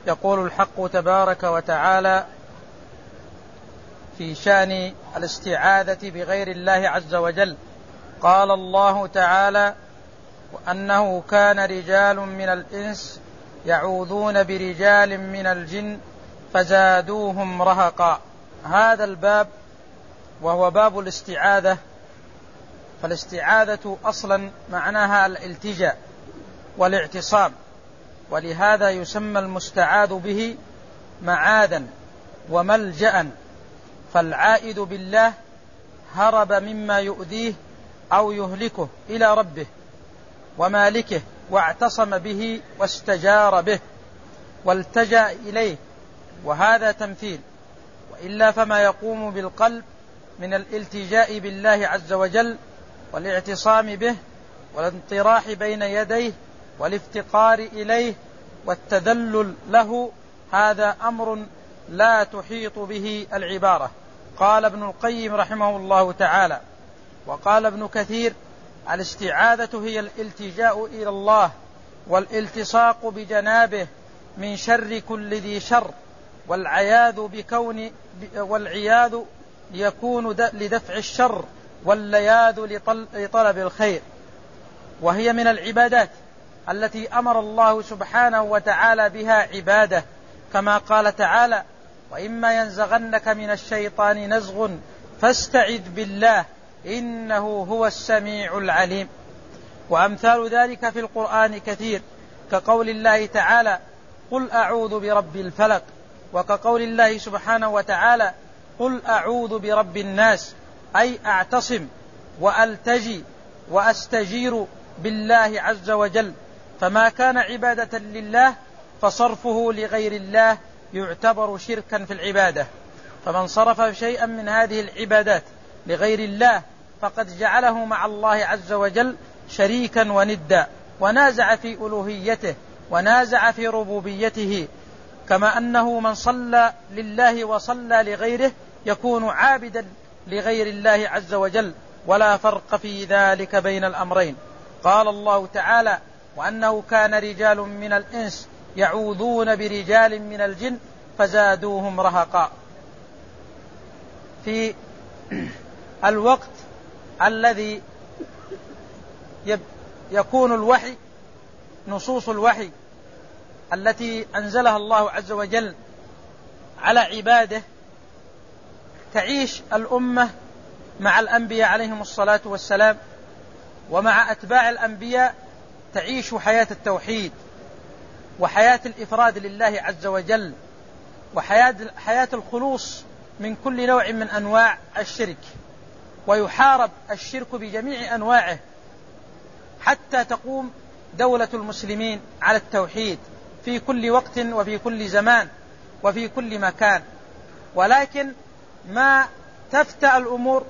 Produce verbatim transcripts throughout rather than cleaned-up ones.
يقول الحق تبارك وتعالى في شأن الاستعاذة بغير الله عز وجل: قال الله تعالى: وأنه كان رجال من الإنس يعوذون برجال من الجن فزادوهم رهقا. هذا الباب وهو باب الاستعاذة. فالاستعاذة أصلا معناها الالتجاء والاعتصام، ولهذا يسمى المستعاذ به معاذا وملجأ. فالعائد بالله هرب مما يؤذيه أو يهلكه إلى ربه ومالكه، واعتصم به واستجار به والتجأ إليه، وهذا تمثيل. وإلا فما يقوم بالقلب من الالتجاء بالله عز وجل والاعتصام به والانطراح بين يديه والافتقار إليه والتذلل له، هذا أمر لا تحيط به العبارة. قال ابن القيم رحمه الله تعالى، وقال ابن كثير: الاستعاذة هي الالتجاء إلى الله والالتصاق بجنابه من شر كل ذي شر، والعياذ بكون والعياذ يكون لدفع الشر، واللياذ لطلب الخير. وهي من العبادات التي أمر الله سبحانه وتعالى بها عباده، كما قال تعالى: وإما ينزغنك من الشيطان نزغ فاستعذ بالله إنه هو السميع العليم. وأمثال ذلك في القرآن كثير، كقول الله تعالى: قل أعوذ برب الفلق، وكقول الله سبحانه وتعالى: قل أعوذ برب الناس، أي أعتصم وألتجي وأستجير بالله عز وجل. فما كان عبادة لله فصرفه لغير الله يعتبر شركا في العبادة. فمن صرف شيئا من هذه العبادات لغير الله فقد جعله مع الله عز وجل شريكا وندا، ونازع في ألوهيته ونازع في ربوبيته. كما أنه من صلى لله وصلى لغيره يكون عابدا لغير الله عز وجل، ولا فرق في ذلك بين الأمرين. قال الله تعالى: وأنه كان رجال من الإنس يعوذون برجال من الجن فزادوهم رهقا. في الوقت الذي يكون الوحي، نصوص الوحي التي أنزلها الله عز وجل على عباده، تعيش الأمة مع الأنبياء عليهم الصلاة والسلام، ومع أتباع الأنبياء تعيش حياة التوحيد وحياة الإفراد لله عز وجل، وحياة حياة الخلوص من كل نوع من أنواع الشرك. ويحارب الشرك بجميع أنواعه حتى تقوم دولة المسلمين على التوحيد في كل وقت وفي كل زمان وفي كل مكان. ولكن ما تفتأ الأمور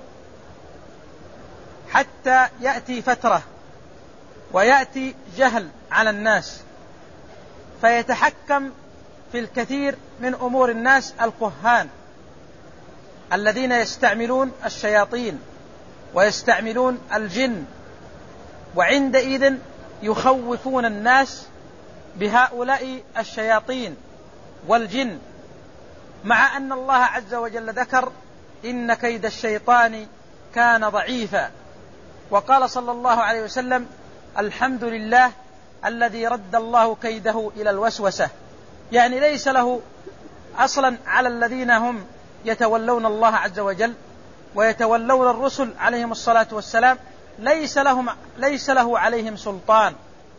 حتى يأتي فترة ويأتي جهل على الناس، فيتحكم في الكثير من أمور الناس الكهان الذين يستعملون الشياطين ويستعملون الجن، وعندئذ يخوفون الناس بهؤلاء الشياطين والجن، مع أن الله عز وجل ذكر: إن كيد الشيطان كان ضعيفا. وقال صلى الله عليه وسلم: الحمد لله الذي رد الله كيده إلى الوسوسة. يعني ليس له أصلا على الذين هم يتولون الله عز وجل ويتولون الرسل عليهم الصلاة والسلام، ليس لهم ليس له عليهم سلطان.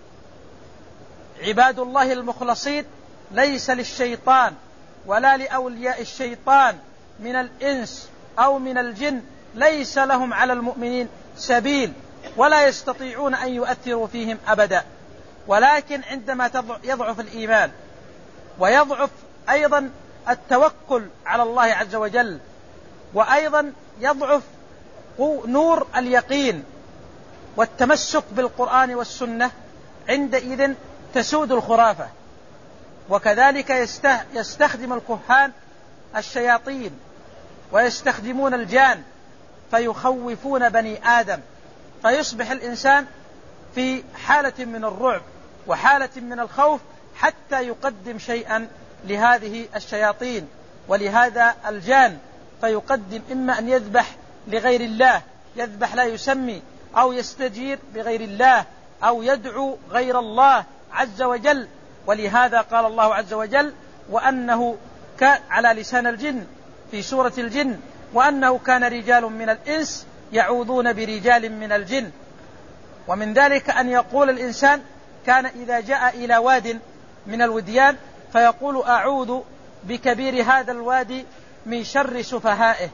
عباد الله المخلصين ليس للشيطان ولا لأولياء الشيطان من الإنس أو من الجن، ليس لهم على المؤمنين سبيل، ولا يستطيعون أن يؤثروا فيهم أبدا. ولكن عندما يضعف الإيمان ويضعف أيضا التوكل على الله عز وجل، وأيضا يضعف نور اليقين والتمسك بالقرآن والسنة، عندئذ تسود الخرافة. وكذلك يستخدم الكهان الشياطين ويستخدمون الجان فيخوفون بني آدم، فيصبح الإنسان في حالة من الرعب وحالة من الخوف حتى يقدم شيئا لهذه الشياطين ولهذا الجان، فيقدم إما أن يذبح لغير الله، يذبح لا يسمي، أو يستجير بغير الله، أو يدعو غير الله عز وجل. ولهذا قال الله عز وجل: وأنه كان على لسان الجن في سورة الجن: وأنه كان رجال من الإنس يعوذون برجال من الجن. ومن ذلك أن يقول الإنسان كان إذا جاء إلى واد من الوديان فيقول: أعوذ بكبير هذا الوادي من شر سفهائه،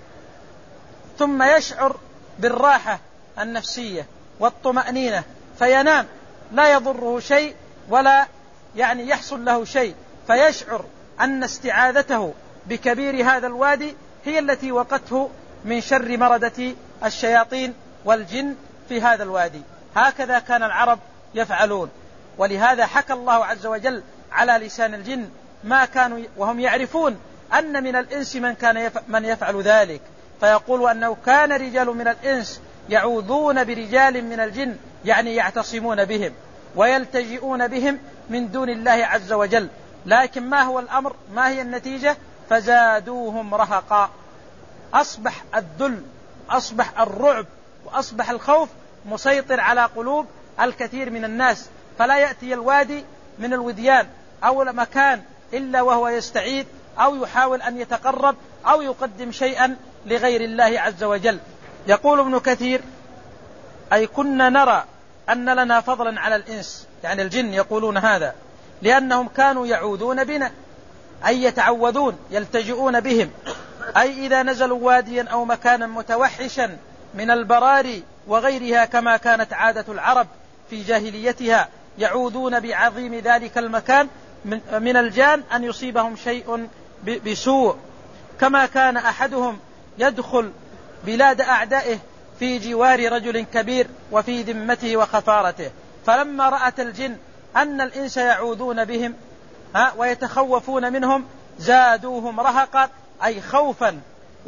ثم يشعر بالراحة النفسية والطمأنينة فينام، لا يضره شيء ولا يعني يحصل له شيء، فيشعر أن استعاذته بكبير هذا الوادي هي التي وقته من شر مردة الشياطين والجن في هذا الوادي. هكذا كان العرب يفعلون. ولهذا حكى الله عز وجل على لسان الجن ما كانوا، وهم يعرفون أن من الإنس من كان من يفعل ذلك، فيقول أنه كان رجال من الإنس يعوذون برجال من الجن، يعني يعتصمون بهم ويلتجئون بهم من دون الله عز وجل. لكن ما هو الأمر؟ ما هي النتيجة؟ فزادوهم رهقا. أصبح الذل، أصبح الرعب، وأصبح الخوف مسيطر على قلوب الكثير من الناس، فلا يأتي الوادي من الوديان أو مكان إلا وهو يستعيذ أو يحاول أن يتقرب أو يقدم شيئا لغير الله عز وجل. يقول ابن كثير: أي كنا نرى أن لنا فضلا على الإنس، يعني الجن يقولون هذا، لأنهم كانوا يعوذون بنا، أي يتعوذون يلتجئون بهم، أي إذا نزلوا واديا أو مكانا متوحشا من البراري وغيرها، كما كانت عادة العرب في جاهليتها، يعوذون بعظيم ذلك المكان من الجان أن يصيبهم شيء بسوء، كما كان أحدهم يدخل بلاد أعدائه في جوار رجل كبير وفي ذمته وخفارته، فلما رأت الجن أن الإنس يعوذون بهم ويتخوفون منهم زادوهم رهقا، أي خوفا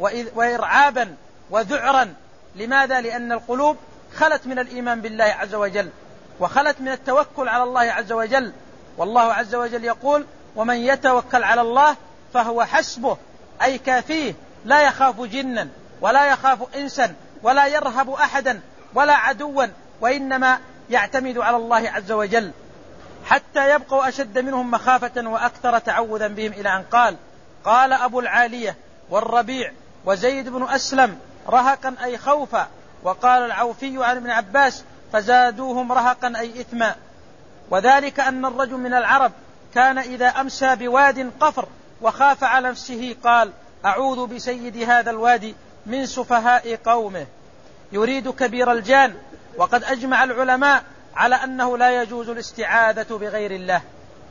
وإرعابا وذعرا. لماذا؟ لأن القلوب خلت من الإيمان بالله عز وجل وخلت من التوكل على الله عز وجل. والله عز وجل يقول: ومن يتوكل على الله فهو حسبه، أي كافيه، لا يخاف جنا ولا يخاف إنسا ولا يرهب أحدا ولا عدوا، وإنما يعتمد على الله عز وجل، حتى يبقوا أشد منهم مخافة وأكثر تعوذا بهم، إلى أن قال: قال أبو العالية والربيع وزيد بن أسلم رهقا أي خوفا. وقال العوفي عن ابن عباس: فزادوهم رهقا أي إثما. وذلك أن الرجل من العرب كان إذا أمسى بواد قفر وخاف على نفسه قال: أعوذ بسيد هذا الوادي من سفهاء قومه، يريد كبير الجان. وقد أجمع العلماء على أنه لا يجوز الاستعاذة بغير الله،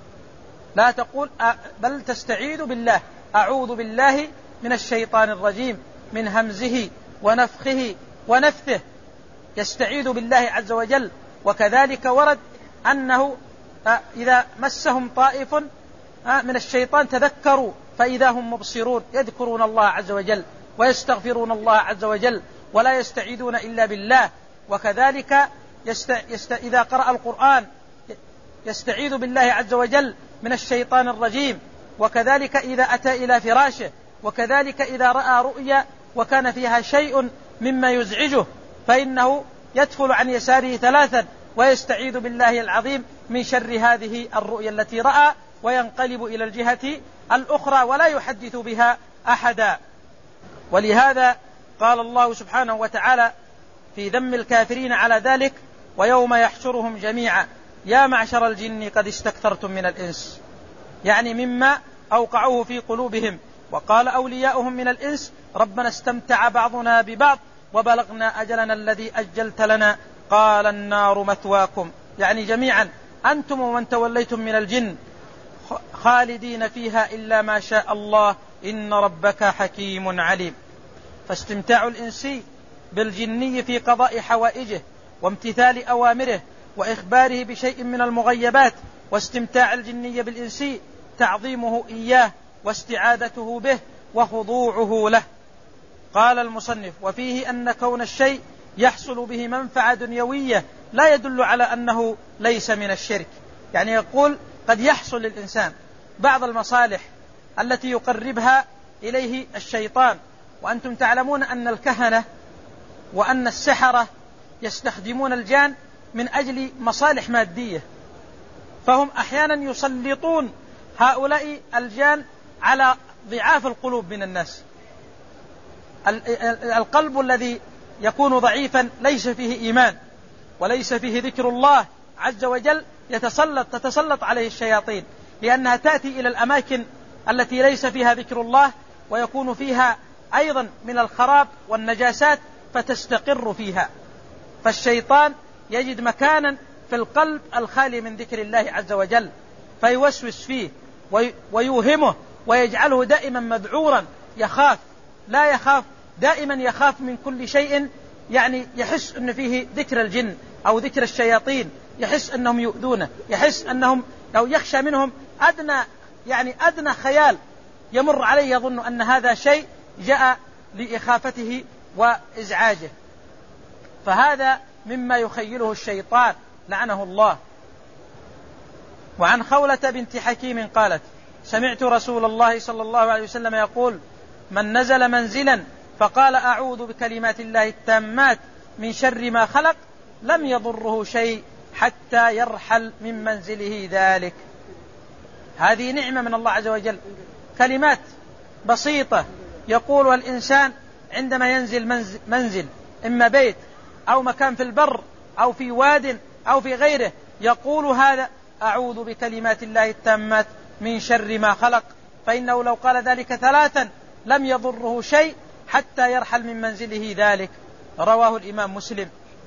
لا تقول بل تستعيذ بالله: أعوذ بالله من الشيطان الرجيم من همزه ونفخه ونفثه، يستعيذ بالله عز وجل. وكذلك ورد أنه إذا مسهم طائف من الشيطان تذكروا فإذا هم مبصرون، يذكرون الله عز وجل ويستغفرون الله عز وجل ولا يستعيذون إلا بالله. وكذلك يست... يست... إذا قرأ القرآن يستعيذ بالله عز وجل من الشيطان الرجيم. وكذلك إذا أتى إلى فراشه، وكذلك إذا رأى رؤيا وكان فيها شيء مما يزعجه فإنه يدخل عن يساره ثلاثا ويستعيذ بالله العظيم من شر هذه الرؤيا التي رأى، وينقلب إلى الجهة الأخرى ولا يحدث بها أحدا. ولهذا قال الله سبحانه وتعالى في ذم الكافرين على ذلك: ويوم يحشرهم جميعا يا معشر الجن قد استكثرتم من الإنس، يعني مما أوقعوه في قلوبهم. وقال أولياؤهم من الإنس: ربنا استمتع بعضنا ببعض وبلغنا أجلنا الذي أجلت لنا قال النار مثواكم، يعني جميعا أنتم ومن توليتم من الجن خالدين فيها إلا ما شاء الله إن ربك حكيم عليم. فاستمتاع الإنسي بالجني في قضاء حوائجه وامتثال أوامره وإخباره بشيء من المغيبات، واستمتاع الجني بالإنسي تعظيمه إياه واستعادته به وخضوعه له. قال المصنف: وفيه أن كون الشيء يحصل به منفعة دنيوية لا يدل على أنه ليس من الشرك. يعني يقول قد يحصل للإنسان بعض المصالح التي يقربها إليه الشيطان. وأنتم تعلمون أن الكهنة وأن السحرة يستخدمون الجان من أجل مصالح مادية، فهم أحيانا يسلطون هؤلاء الجان على ضعاف القلوب من الناس. القلب الذي يكون ضعيفا ليس فيه إيمان وليس فيه ذكر الله عز وجل يتسلط تتسلط عليه الشياطين، لأنها تأتي إلى الأماكن التي ليس فيها ذكر الله ويكون فيها أيضا من الخراب والنجاسات فتستقر فيها. فالشيطان يجد مكانا في القلب الخالي من ذكر الله عز وجل فيوسوس فيه ويوهمه ويجعله دائما مذعورا، يخاف لا يخاف دائما يخاف من كل شيء، يعني يحس أن فيه ذكر الجن أو ذكر الشياطين، يحس أنهم يؤذونه، يحس أنهم لو يخشى منهم أدنى يعني أدنى خيال يمر عليه يظن أن هذا شيء جاء لإخافته وإزعاجه. فهذا مما يخيله الشيطان لعنه الله. وعن خولة بنت حكيم قالت: سمعت رسول الله صلى الله عليه وسلم يقول: من نزل منزلا فقال أعوذ بكلمات الله التامات من شر ما خلق لم يضره شيء حتى يرحل من منزله ذلك. هذه نعمة من الله عز وجل، كلمات بسيطة يقولها الإنسان عندما ينزل منزل, منزل إما بيت أو مكان في البر أو في واد أو في غيره، يقول هذا: أعوذ بكلمات الله التامات من شر ما خلق، فإنه لو قال ذلك ثلاثا لم يضره شيء حتى يرحل من منزله ذلك. رواه الإمام مسلم.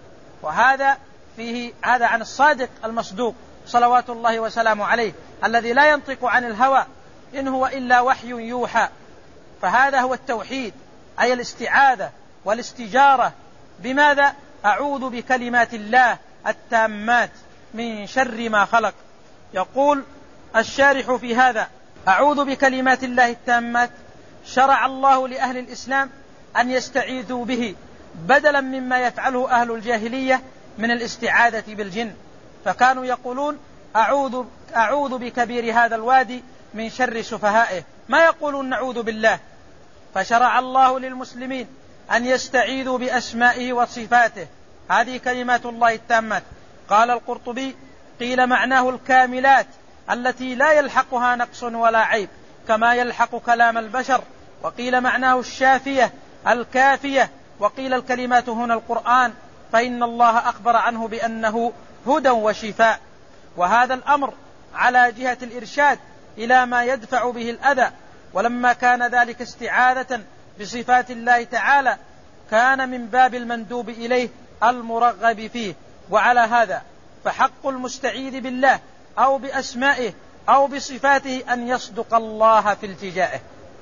وهذا فيه هذا عن الصادق المصدوق صلوات الله وسلامه عليه الذي لا ينطق عن الهوى إن هو إلا وحي يوحى. فهذا هو التوحيد، أي الاستعاذة والاستجارة. بماذا؟ أعوذ بكلمات الله التامات من شر ما خلق. يقول الشارح في هذا: أعوذ بكلمات الله التامات شرع الله لأهل الإسلام أن يستعيذوا به بدلا مما يفعله أهل الجاهلية من الاستعاذة بالجن، فكانوا يقولون: أعوذ, أعوذ بكبير هذا الوادي من شر سفهائه، ما يقولون نعوذ بالله. فشرع الله للمسلمين أن يستعيذوا بأسمائه وصفاته، هذه كلمات الله التامات. قال القرطبي: قيل معناه الكاملات التي لا يلحقها نقص ولا عيب كما يلحق كلام البشر، وقيل معناه الشافية الكافية، وقيل الكلمات هنا القرآن، فإن الله أخبر عنه بأنه هدى وشفاء. وهذا الأمر على جهة الإرشاد إلى ما يدفع به الأذى، ولما كان ذلك استعاذة بصفات الله تعالى كان من باب المندوب إليه المرغب فيه. وعلى هذا فحق المستعيذ بالله أو بأسمائه أو بصفاته أن يصدق الله في التجائه.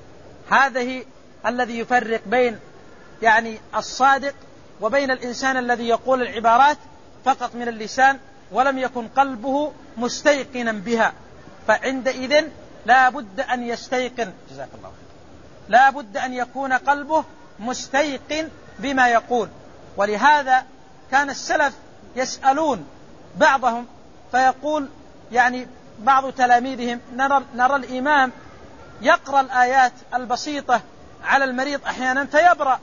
هذا الذي يفرق بين يعني الصادق وبين الإنسان الذي يقول العبارات فقط من اللسان ولم يكن قلبه مستيقنا بها، فعندئذ لا بد أن يستيقن، جزاك الله خير، لا بد أن يكون قلبه مستيقن بما يقول. ولهذا كان السلف يسألون بعضهم فيقول يعني بعض تلاميذهم: نرى, نرى الإمام يقرأ الآيات البسيطة على المريض أحيانا فيبرأ،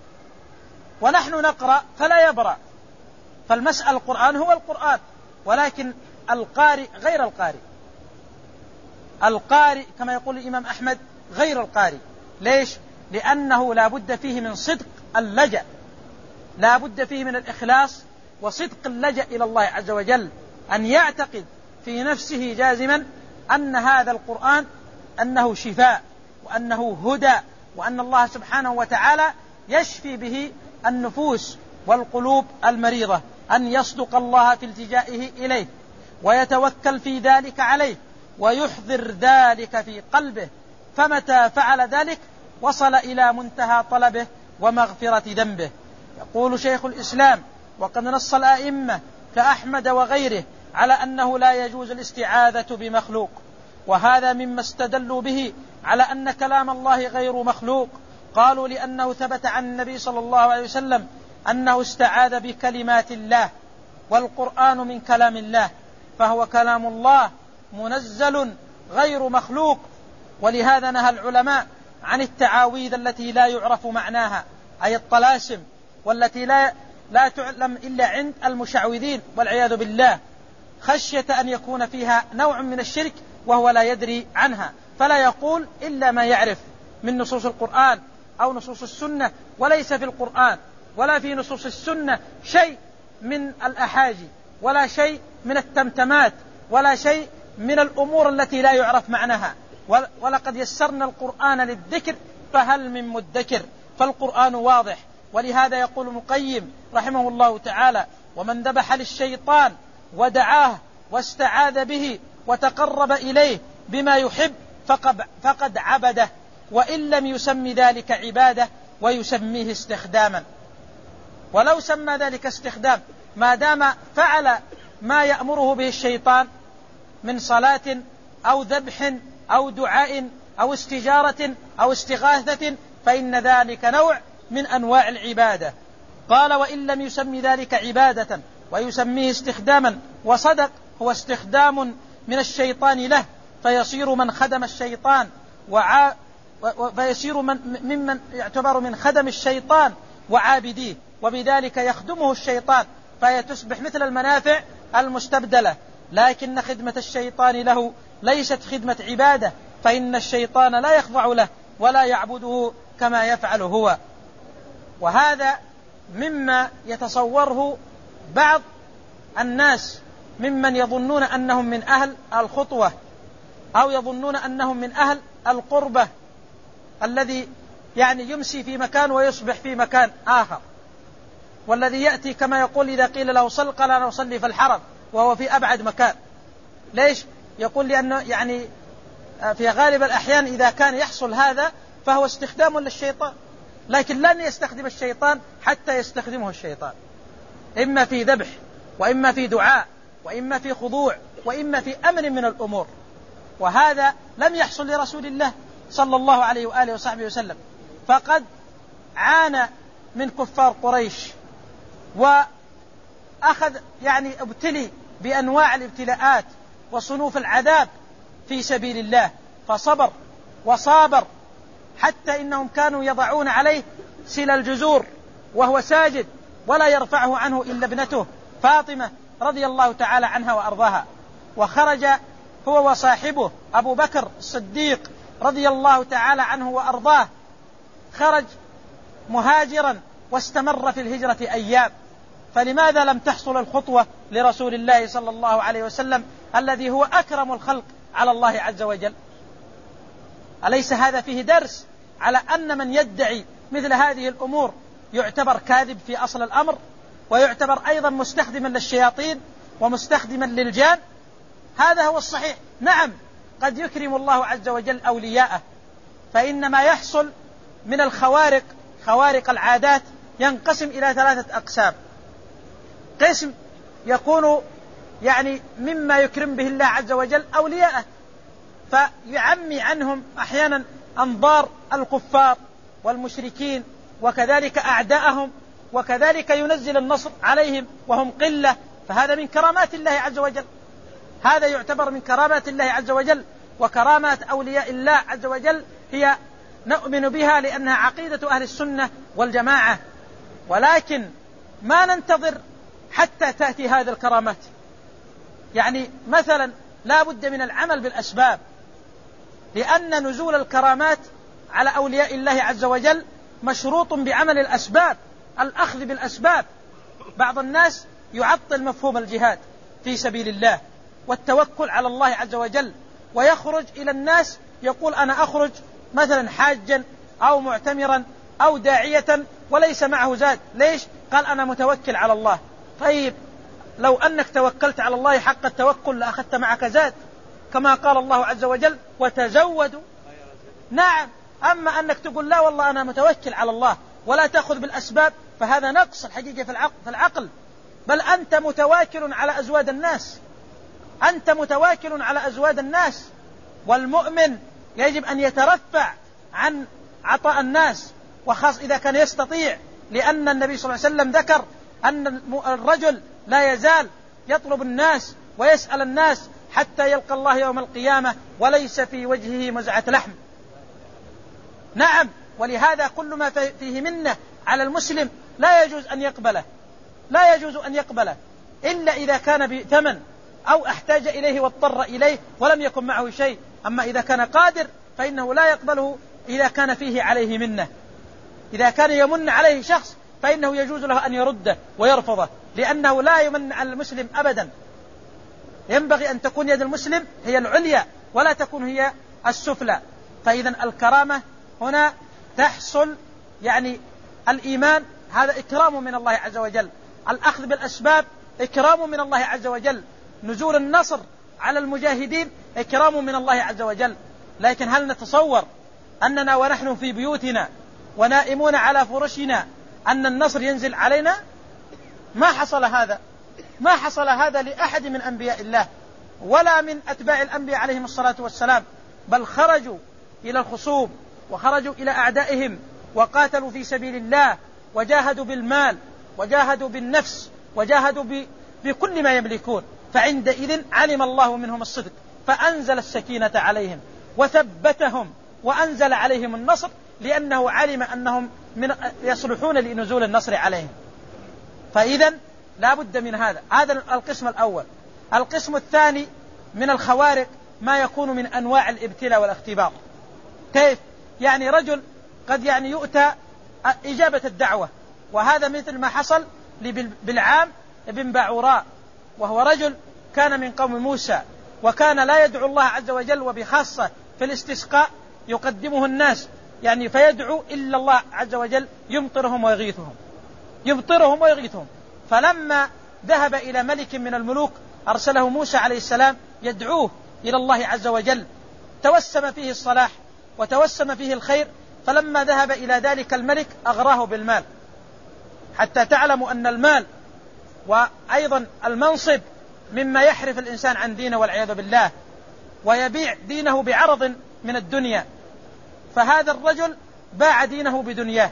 ونحن نقرأ فلا يبرأ. فالمسألة القرآن هو القرآن، ولكن القارئ غير القارئ. القارئ كما يقول الإمام أحمد غير القارئ. ليش؟ لأنه لا بد فيه من صدق اللجأ، لا بد فيه من الإخلاص وصدق اللجأ إلى الله عز وجل، أن يعتقد في نفسه جازما أن هذا القرآن أنه شفاء وأنه هدى، وأن الله سبحانه وتعالى يشفي به النفوس والقلوب المريضة، أن يصدق الله في التجائه إليه ويتوكل في ذلك عليه ويحضر ذلك في قلبه، فمتى فعل ذلك وصل إلى منتهى طلبه ومغفرة ذنبه. يقول شيخ الإسلام: وقد نص الأئمة كأحمد وغيره على أنه لا يجوز الاستعاذة بمخلوق، وهذا مما استدلوا به على أن كلام الله غير مخلوق. قالوا لأنه ثبت عن النبي صلى الله عليه وسلم أنه استعاذ بكلمات الله، والقرآن من كلام الله فهو كلام الله منزل غير مخلوق. ولهذا نهى العلماء عن التعاويذ التي لا يعرف معناها، أي الطلاسم، والتي لا لا تعلم إلا عند المشعوذين والعياذ بالله، خشية أن يكون فيها نوع من الشرك وهو لا يدري عنها، فلا يقول إلا ما يعرف من نصوص القرآن أو نصوص السنة. وليس في القرآن ولا في نصوص السنة شيء من الأحاجي، ولا شيء من التمتمات، ولا شيء من الأمور التي لا يعرف معناها. ولقد يسرنا القرآن للذكر فهل من مدكر، فالقرآن واضح. ولهذا يقول ابن القيم رحمه الله تعالى: ومن ذبح للشيطان ودعاه واستعاذ به وتقرب إليه بما يحب فقد, فقد عبده، وإن لم يسمي ذلك عبادة ويسميه استخداما. ولو سمى ذلك استخدام ما دام فعل ما يأمره به الشيطان من صلاة أو ذبح أو دعاء أو استجارة أو استغاثة، فإن ذلك نوع من أنواع العبادة. قال: وإن لم يسمي ذلك عبادة ويسميه استخداما، وصدق، هو استخدام من الشيطان له، فيصير من خدم الشيطان وعا فيصير من ممن يعتبر من خدم الشيطان وعابديه، وبذلك يخدمه الشيطان، فهي تصبح مثل المنافع المستبدلة. لكن خدمة الشيطان له ليست خدمة عبادة، فإن الشيطان لا يخضع له ولا يعبده كما يفعل هو. وهذا مما يتصوره بعض الناس ممن يظنون أنهم من أهل الخطوة، أو يظنون أنهم من أهل القربة، الذي يعني يمسي في مكان ويصبح في مكان آخر، والذي يأتي كما يقول إذا قيل له صل قال أنا أصلي في الحرم وهو في أبعد مكان. ليش؟ يقول لأنه يعني في غالب الأحيان إذا كان يحصل هذا فهو استخدام للشيطان، لكن لن يستخدم الشيطان حتى يستخدمه الشيطان، إما في ذبح، وإما في دعاء، وإما في خضوع، وإما في أمر من الأمور. وهذا لم يحصل لرسول الله صلى الله عليه وآله وصحبه وسلم، فقد عانى من كفار قريش، وأخذ يعني ابتلي بأنواع الابتلاءات وصنوف العذاب في سبيل الله، فصبر وصابر، حتى إنهم كانوا يضعون عليه سل الجزور وهو ساجد، ولا يرفعه عنه إلا ابنته فاطمة رضي الله تعالى عنها وأرضاها. وخرج هو وصاحبه أبو بكر الصديق رضي الله تعالى عنه وأرضاه، خرج مهاجرا واستمر في الهجرة أيام. فلماذا لم تحصل الخطوة لرسول الله صلى الله عليه وسلم الذي هو أكرم الخلق على الله عز وجل؟ أليس هذا فيه درس على أن من يدعي مثل هذه الأمور يعتبر كاذب في أصل الأمر، ويعتبر أيضا مستخدما للشياطين ومستخدما للجان؟ هذا هو الصحيح. نعم، قد يكرم الله عز وجل أولياءه، فإن ما يحصل من الخوارق، خوارق العادات، ينقسم إلى ثلاثة أقسام. قسم يكون يعني مما يكرم به الله عز وجل أولياءه، فيعمي عنهم أحيانا أنظار الكفار والمشركين، وكذلك أعداءهم، وكذلك ينزل النصر عليهم وهم قلة، فهذا من كرامات الله عز وجل. هذا يعتبر من كرامات الله عز وجل. وكرامات أولياء الله عز وجل هي نؤمن بها لأنها عقيدة أهل السنة والجماعة، ولكن ما ننتظر حتى تأتي هذه الكرامات. يعني مثلا لا بد من العمل بالأسباب، لأن نزول الكرامات على أولياء الله عز وجل مشروط بعمل الأسباب، الأخذ بالأسباب. بعض الناس يعطل مفهوم الجهاد في سبيل الله والتوكل على الله عز وجل، ويخرج إلى الناس يقول أنا أخرج مثلا حاجا أو معتمرا أو داعية وليس معه زاد. ليش؟ قال أنا متوكل على الله. طيب لو أنك توكلت على الله حق التوكل لأخذت معك زاد، كما قال الله عز وجل وتزودوا. نعم، أما أنك تقول لا والله أنا متوكل على الله ولا تأخذ بالأسباب، فهذا نقص الحقيقة في العقل. بل أنت متواكل على أزواد الناس، أنت متواكل على أزواد الناس. والمؤمن يجب أن يترفع عن عطاء الناس، وخاص إذا كان يستطيع، لأن النبي صلى الله عليه وسلم ذكر أن الرجل لا يزال يطلب الناس ويسأل الناس حتى يلقى الله يوم القيامة وليس في وجهه مزعة لحم. نعم، ولهذا كل ما فيه منه على المسلم لا يجوز أن يقبله، لا يجوز أن يقبله إلا إذا كان بثمن أو احتاج إليه واضطر إليه ولم يكن معه شيء. أما إذا كان قادر فإنه لا يقبله إذا كان فيه عليه منه. إذا كان يمن عليه شخص فإنه يجوز له أن يرده ويرفضه، لأنه لا يمن على المسلم أبدا. ينبغي أن تكون يد المسلم هي العليا ولا تكون هي السفلى. فإذا الكرامة هنا تحصل، يعني الإيمان هذا إكرام من الله عز وجل، الأخذ بالأسباب إكرام من الله عز وجل، نزول النصر على المجاهدين إكرام من الله عز وجل. لكن هل نتصور أننا ونحن في بيوتنا ونائمون على فرشنا أن النصر ينزل علينا؟ ما حصل هذا، ما حصل هذا لأحد من أنبياء الله ولا من أتباع الأنبياء عليهم الصلاة والسلام، بل خرجوا إلى الخصوم وخرجوا إلى أعدائهم وقاتلوا في سبيل الله وجاهدوا بالمال وجاهدوا بالنفس وجاهدوا بكل ما يملكون. فعندئذ علم الله منهم الصدق فأنزل السكينة عليهم وثبتهم وأنزل عليهم النصر، لأنه علم أنهم من يصلحون لنزول النصر عليهم. فإذا لا بد من هذا. هذا القسم الأول. القسم الثاني من الخوارق ما يكون من أنواع الابتلاء والاختبار. كيف؟ يعني رجل قد يعني يؤتى إجابة الدعوة، وهذا مثل ما حصل لبلعام بن باعوراء، وهو رجل كان من قوم موسى وكان لا يدعو الله عز وجل، وبخاصة في الاستسقاء يقدمه الناس يعني فيدعو إلا الله عز وجل يمطرهم ويغيثهم يمطرهم ويغيثهم. فلما ذهب إلى ملك من الملوك أرسله موسى عليه السلام يدعوه إلى الله عز وجل، توسم فيه الصلاح وتوسم فيه الخير. فلما ذهب إلى ذلك الملك أغراه بالمال، حتى تعلموا أن المال وأيضا المنصب مما يحرف الإنسان عن دينه والعياذ بالله، ويبيع دينه بعرض من الدنيا. فهذا الرجل باع دينه بدنياه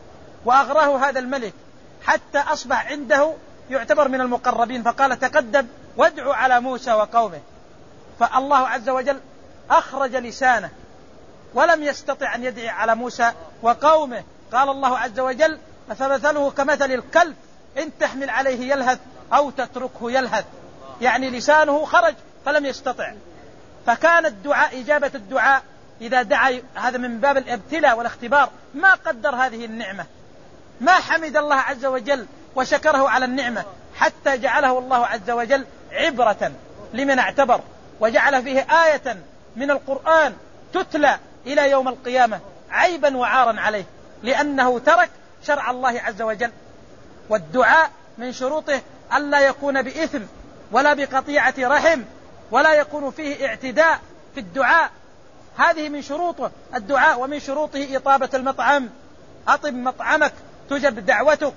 وأغراه هذا الملك حتى أصبح عنده يعتبر من المقربين، فقال تقدم وادعو على موسى وقومه. فالله عز وجل أخرج لسانه ولم يستطع أن يدعي على موسى وقومه. قال الله عز وجل فمثله كمثل الكلب إن تحمل عليه يلهث أو تتركه يلهث، يعني لسانه خرج فلم يستطع. فكان الدعاء إجابة الدعاء إذا دعا، هذا من باب الابتلاء والاختبار. ما قدر هذه النعمة، ما حمد الله عز وجل وشكره على النعمة، حتى جعله الله عز وجل عبرة لمن اعتبر، وجعل فيه آية من القرآن تتلى إلى يوم القيامة عيبا وعارا عليه، لأنه ترك شرع الله عز وجل. والدعاء من شروطه ألا يكون بإثم ولا بقطيعة رحم ولا يكون فيه اعتداء في الدعاء. هذه من شروطه الدعاء. ومن شروطه إطابة المطعم، أطب مطعمك تجب دعوتك.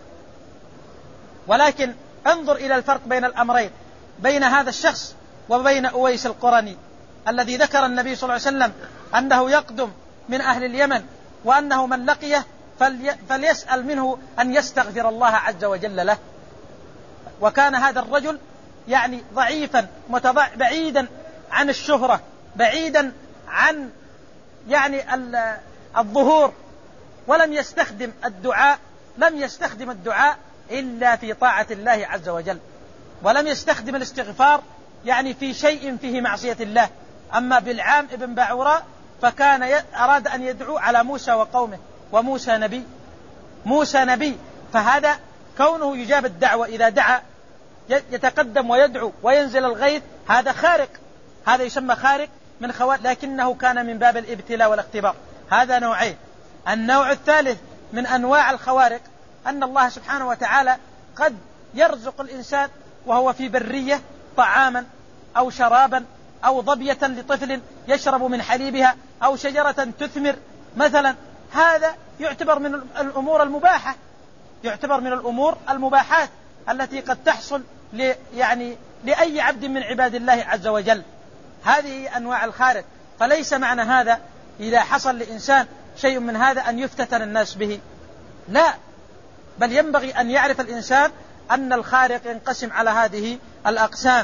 ولكن انظر إلى الفرق بين الأمرين، بين هذا الشخص وبين أويس القرني الذي ذكر النبي صلى الله عليه وسلم أنه يقدم من أهل اليمن، وأنه من لقيه فليسأل منه أن يستغفر الله عز وجل له. وكان هذا الرجل يعني ضعيفا متضع بعيدا عن الشهرة، بعيدا عن يعني الظهور، ولم يستخدم الدعاء لم يستخدم الدعاء إلا في طاعة الله عز وجل، ولم يستخدم الاستغفار يعني في شيء فيه معصية الله. أما بلعام ابن باعوراء فكان أراد أن يدعو على موسى وقومه، وموسى نبي موسى نبي فهذا كونه يجاب الدعوة إذا دعا يتقدم ويدعو وينزل الغيث، هذا خارق، هذا يسمى خارق من خوارق، لكنه كان من باب الابتلاء والاختبار. هذا نوعين. النوع الثالث من أنواع الخوارق أن الله سبحانه وتعالى قد يرزق الإنسان وهو في برية طعاما أو شرابا أو ضبية لطفل يشرب من حليبها أو شجرة تثمر مثلا، هذا يعتبر من الأمور المباحة، يعتبر من الأمور المباحات التي قد تحصل ل يعني لأي عبد من عباد الله عز وجل. هذه أنواع الخارق. فليس معنى هذا إذا حصل لإنسان شيء من هذا أن يفتتن الناس به، لا، بل ينبغي أن يعرف الإنسان أن الخارق ينقسم على هذه الأقسام.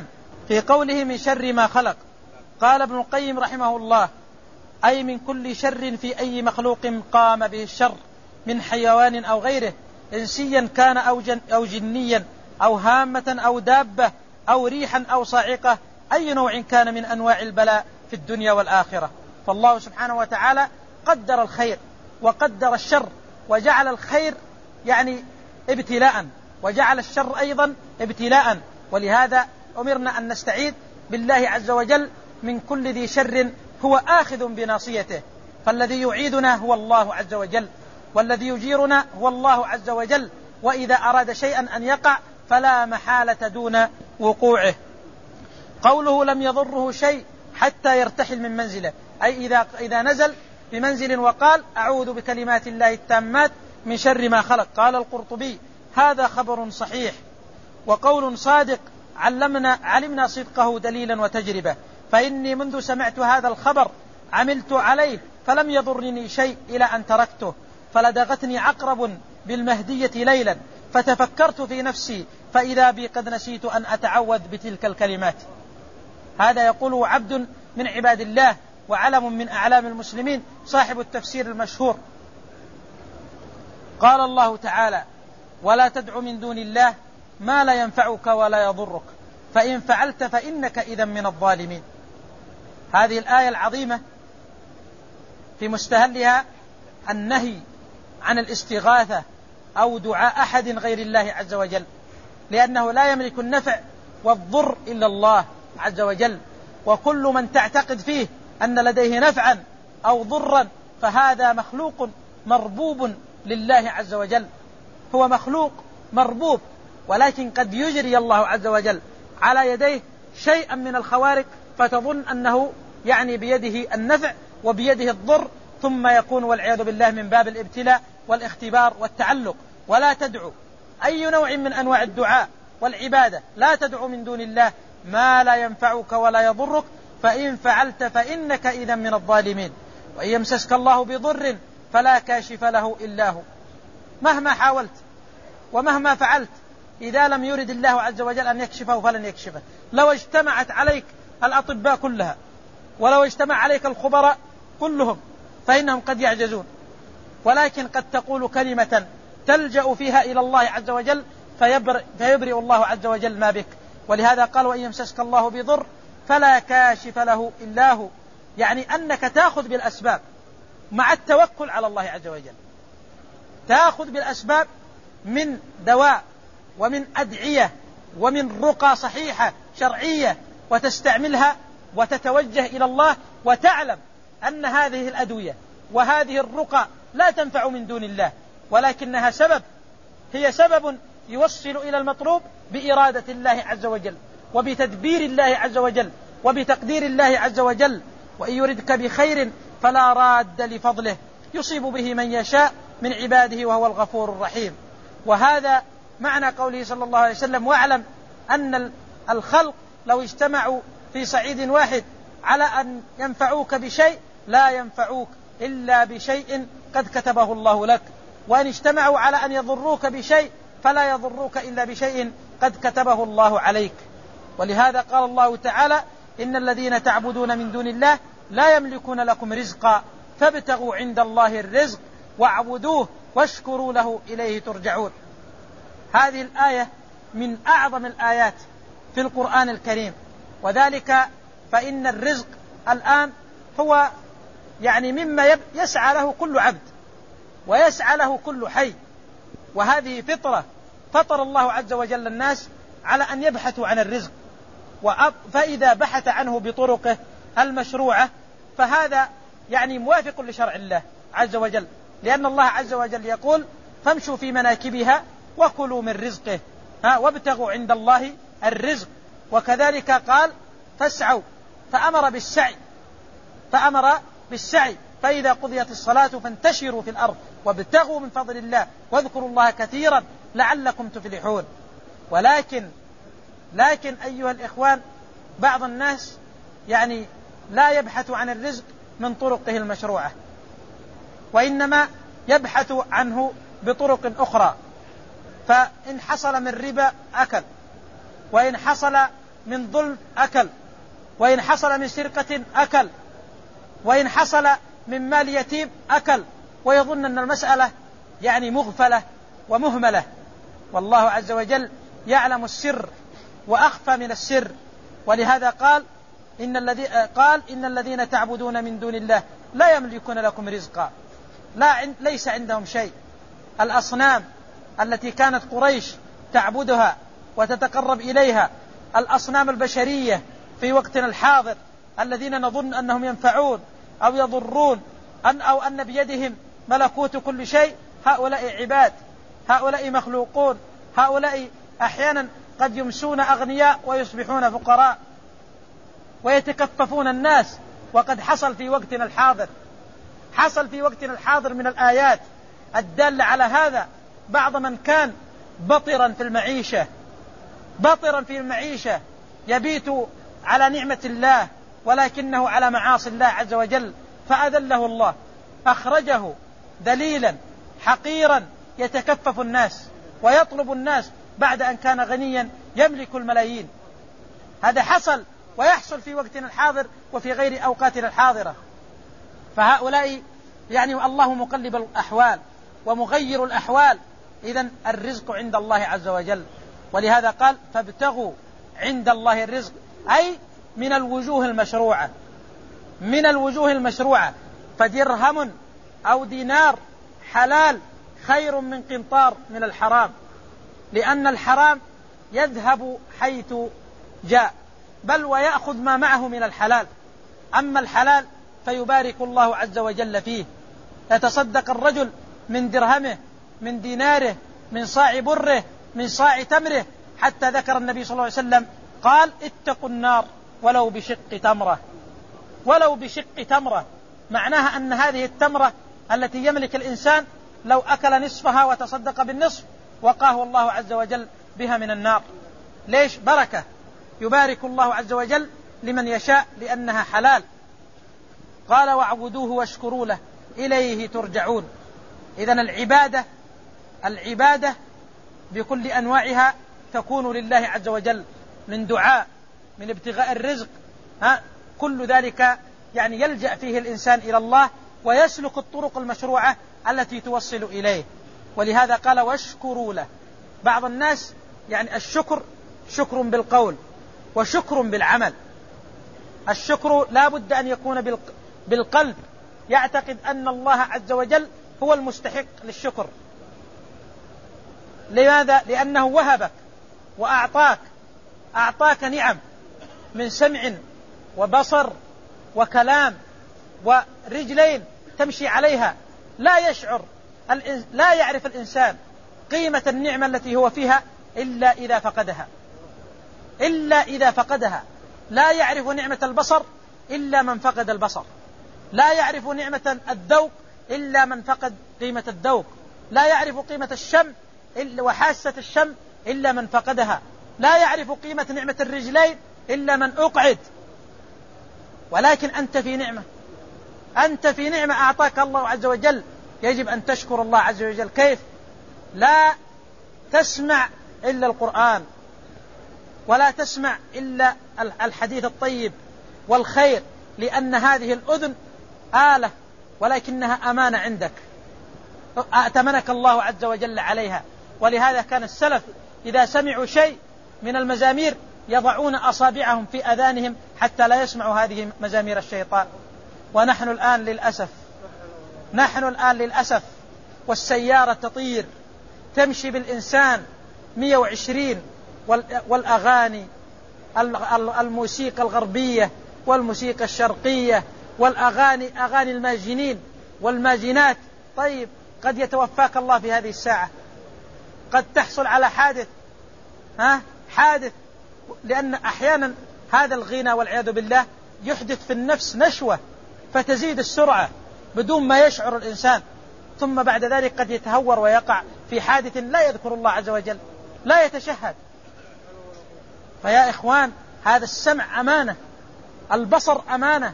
في قوله من شر ما خلق. قال ابن القيم رحمه الله: أي من كل شر في أي مخلوق قام به الشر من حيوان أو غيره، إنسيا كان أو, جن أو جنيا أو هامة أو دابة أو ريحا أو صاعقة، أي نوع كان من أنواع البلاء في الدنيا والآخرة. فالله سبحانه وتعالى قدر الخير وقدر الشر، وجعل الخير يعني ابتلاء، وجعل الشر أيضا ابتلاء. ولهذا أمرنا أن نستعيذ بالله عز وجل من كل ذي شر هو آخذ بناصيته. فالذي يعيدنا هو الله عز وجل، والذي يجيرنا هو الله عز وجل، وإذا أراد شيئا أن يقع فلا محالة دون وقوعه. قوله لم يضره شيء حتى يرتحل من منزله، أي إذا, إذا نزل بمنزل وقال أعوذ بكلمات الله التامات من شر ما خلق. قال القرطبي: هذا خبر صحيح وقول صادق علمنا علمنا صدقه دليلا وتجربة، فإني منذ سمعت هذا الخبر عملت عليه فلم يضرني شيء إلى أن تركته، فلدغتني عقرب بالمهدية ليلا فتفكرت في نفسي فإذا بي قد نسيت أن أتعوذ بتلك الكلمات. هذا يقوله عبد من عباد الله وعلم من أعلام المسلمين، صاحب التفسير المشهور. قال الله تعالى: ولا تدع من دون الله ما لا ينفعك ولا يضرك فإن فعلت فإنك إذا من الظالمين. هذه الآية العظيمة في مستهلها النهي عن الاستغاثة أو دعاء أحد غير الله عز وجل، لأنه لا يملك النفع والضر إلا الله عز وجل، وكل من تعتقد فيه أن لديه نفعا أو ضرا فهذا مخلوق مربوب لله عز وجل. هو مخلوق مربوب، ولكن قد يجري الله عز وجل على يديه شيئا من الخوارق فتظن أنه يعني بيده النفع وبيده الضر، ثم يكون والعياذ بالله من باب الابتلاء والاختبار والتعلق. ولا تدعو أي نوع من أنواع الدعاء والعبادة، لا تدعو من دون الله ما لا ينفعك ولا يضرك فإن فعلت فإنك إذا من الظالمين. وإن يمسسك الله بضر فلا كاشف له إلا هو. مهما حاولت ومهما فعلت إذا لم يرد الله عز وجل أن يكشفه فلن يكشفه. لو اجتمعت عليك الأطباء كلها ولو اجتمع عليك الخبراء كلهم فإنهم قد يعجزون، ولكن قد تقول كلمة تلجأ فيها إلى الله عز وجل فيبرئ, فيبرئ الله عز وجل ما بك. ولهذا قال: وإن يمسسك الله بضر فلا كاشف له إلا هو، يعني أنك تأخذ بالأسباب مع التوكل على الله عز وجل، تأخذ بالأسباب من دواء ومن أدعية ومن رقى صحيحة شرعية وتستعملها وتتوجه إلى الله، وتعلم أن هذه الأدوية وهذه الرقى لا تنفع من دون الله، ولكنها سبب، هي سبب يوصل إلى المطلوب بإرادة الله عز وجل وبتدبير الله عز وجل وبتقدير الله عز وجل. وإن يردك بخير فلا راد لفضله يصيب به من يشاء من عباده وهو الغفور الرحيم. وهذا معنى قوله صلى الله عليه وسلم: واعلم أن الخلق لو اجتمعوا في صعيد واحد على أن ينفعوك بشيء لا ينفعوك إلا بشيء قد كتبه الله لك، وأن اجتمعوا على أن يضروك بشيء فلا يضروك إلا بشيء قد كتبه الله عليك. ولهذا قال الله تعالى: إن الذين تعبدون من دون الله لا يملكون لكم رزقا فابتغوا عند الله الرزق واعبدوه واشكروا له إليه ترجعون. هذه الآية من أعظم الآيات في القرآن الكريم، وذلك فإن الرزق الآن هو يعني مما يسعى له كل عبد ويسعى له كل حي، وهذه فطرة فطر الله عز وجل الناس على أن يبحثوا عن الرزق، فإذا بحث عنه بطرقه المشروعة فهذا يعني موافق لشرع الله عز وجل، لأن الله عز وجل يقول: فامشوا في مناكبها وكلوا من رزقه وابتغوا عند الله الرزق. وكذلك قال: فاسعوا، فأمر بالسعي فأمر بالسعي فإذا قضيت الصلاة فانتشروا في الأرض وابتغوا من فضل الله واذكروا الله كثيرا لعلكم تفلحون. ولكن لكن أيها الإخوان، بعض الناس يعني لا يبحث عن الرزق من طرقه المشروعة، وإنما يبحث عنه بطرق أخرى. فإن حصل من ربا أكل، وإن حصل من ظلم أكل، وإن حصل من سرقة أكل، وإن حصل من مال يتيم أكل، ويظن أن المسألة يعني مغفلة ومهملة. والله عز وجل يعلم السر وأخفى من السر، ولهذا قال إن الذي قال إن الذين تعبدون من دون الله لا يملكون لكم رزقا، لا عند ليس عندهم شيء. الأصنام التي كانت قريش تعبدها وتتقرب إليها، الأصنام البشرية في وقتنا الحاضر الذين نظن أنهم ينفعون أو يضرون أن أو أن بيدهم ملكوت كل شيء، هؤلاء عباد، هؤلاء مخلوقون، هؤلاء أحيانا قد يمسون أغنياء ويصبحون فقراء ويتكففون الناس. وقد حصل في وقتنا الحاضر حصل في وقتنا الحاضر من الآيات الدالة على هذا. بعض من كان بطرا في المعيشة بطرا في المعيشة يبيت على نعمة الله ولكنه على معاصي الله عز وجل، فأذله الله، أخرجه ذليلا حقيرا يتكفف الناس ويطلب الناس بعد أن كان غنيا يملك الملايين. هذا حصل ويحصل في وقتنا الحاضر وفي غير أوقاتنا الحاضرة. فهؤلاء يعني الله مقلب الأحوال ومغير الأحوال، إذن الرزق عند الله عز وجل. ولهذا قال فابتغوا عند الله الرزق، أي من الوجوه المشروعة، من الوجوه المشروعة. فدرهم أو دينار حلال خير من قنطار من الحرام، لأن الحرام يذهب حيث جاء، بل ويأخذ ما معه من الحلال. أما الحلال فيبارك الله عز وجل فيه. يتصدق الرجل من درهمه، من ديناره، من صاع بره، من صاع تمره، حتى ذكر النبي صلى الله عليه وسلم قال اتقوا النار ولو بشق تمرة، ولو بشق تمرة. معناها أن هذه التمرة التي يملك الإنسان لو أكل نصفها وتصدق بالنصف وقاه الله عز وجل بها من النار. ليش؟ بركة، يبارك الله عز وجل لمن يشاء لأنها حلال. قال واعبدوه واشكروا له إليه ترجعون. إذن العبادة العبادة بكل أنواعها تكون لله عز وجل، من دعاء، من ابتغاء الرزق، ها كل ذلك يعني يلجأ فيه الإنسان إلى الله ويسلك الطرق المشروعة التي توصل إليه. ولهذا قال واشكروا له. بعض الناس يعني الشكر شكر بالقول وشكر بالعمل. الشكر لا بد أن يكون بالقلب، يعتقد أن الله عز وجل هو المستحق للشكر. لماذا؟ لأنه وهبك وأعطاك أعطاك نعم من سمع وبصر وكلام ورجلين تمشي عليها. لا يشعر لا يعرف الإنسان قيمة النعمة التي هو فيها إلا إذا فقدها إلا إذا فقدها. لا يعرف نعمة البصر إلا من فقد البصر، لا يعرف نعمة الذوق إلا من فقد قيمة الذوق، لا يعرف قيمة الشم إلا وحاسة الشم إلا من فقدها، لا يعرف قيمة نعمة الرجلين إلا من أقعد. ولكن أنت في نعمة أنت في نعمة أعطاك الله عز وجل، يجب أن تشكر الله عز وجل. كيف؟ لا تسمع إلا القرآن، ولا تسمع إلا الحديث الطيب والخير، لأن هذه الأذن آلة ولكنها أمانة عندك، أأتمنك الله عز وجل عليها. ولهذا كان السلف إذا سمعوا شيء من المزامير يضعون أصابعهم في أذانهم حتى لا يسمعوا هذه مزامير الشيطان. ونحن الآن للأسف نحن الآن للأسف والسيارة تطير تمشي بالإنسان مئة وعشرين، والأغاني الموسيقى الغربية والموسيقى الشرقية والأغاني أغاني الماجنين والماجنات. طيب قد يتوفاك الله في هذه الساعة، قد تحصل على حادث ها حادث لأن أحيانا هذا الغنى والعياذ بالله يحدث في النفس نشوة فتزيد السرعة بدون ما يشعر الإنسان، ثم بعد ذلك قد يتهور ويقع في حادث لا يذكر الله عز وجل، لا يتشهد. فيا إخوان، هذا السمع أمانة، البصر أمانة،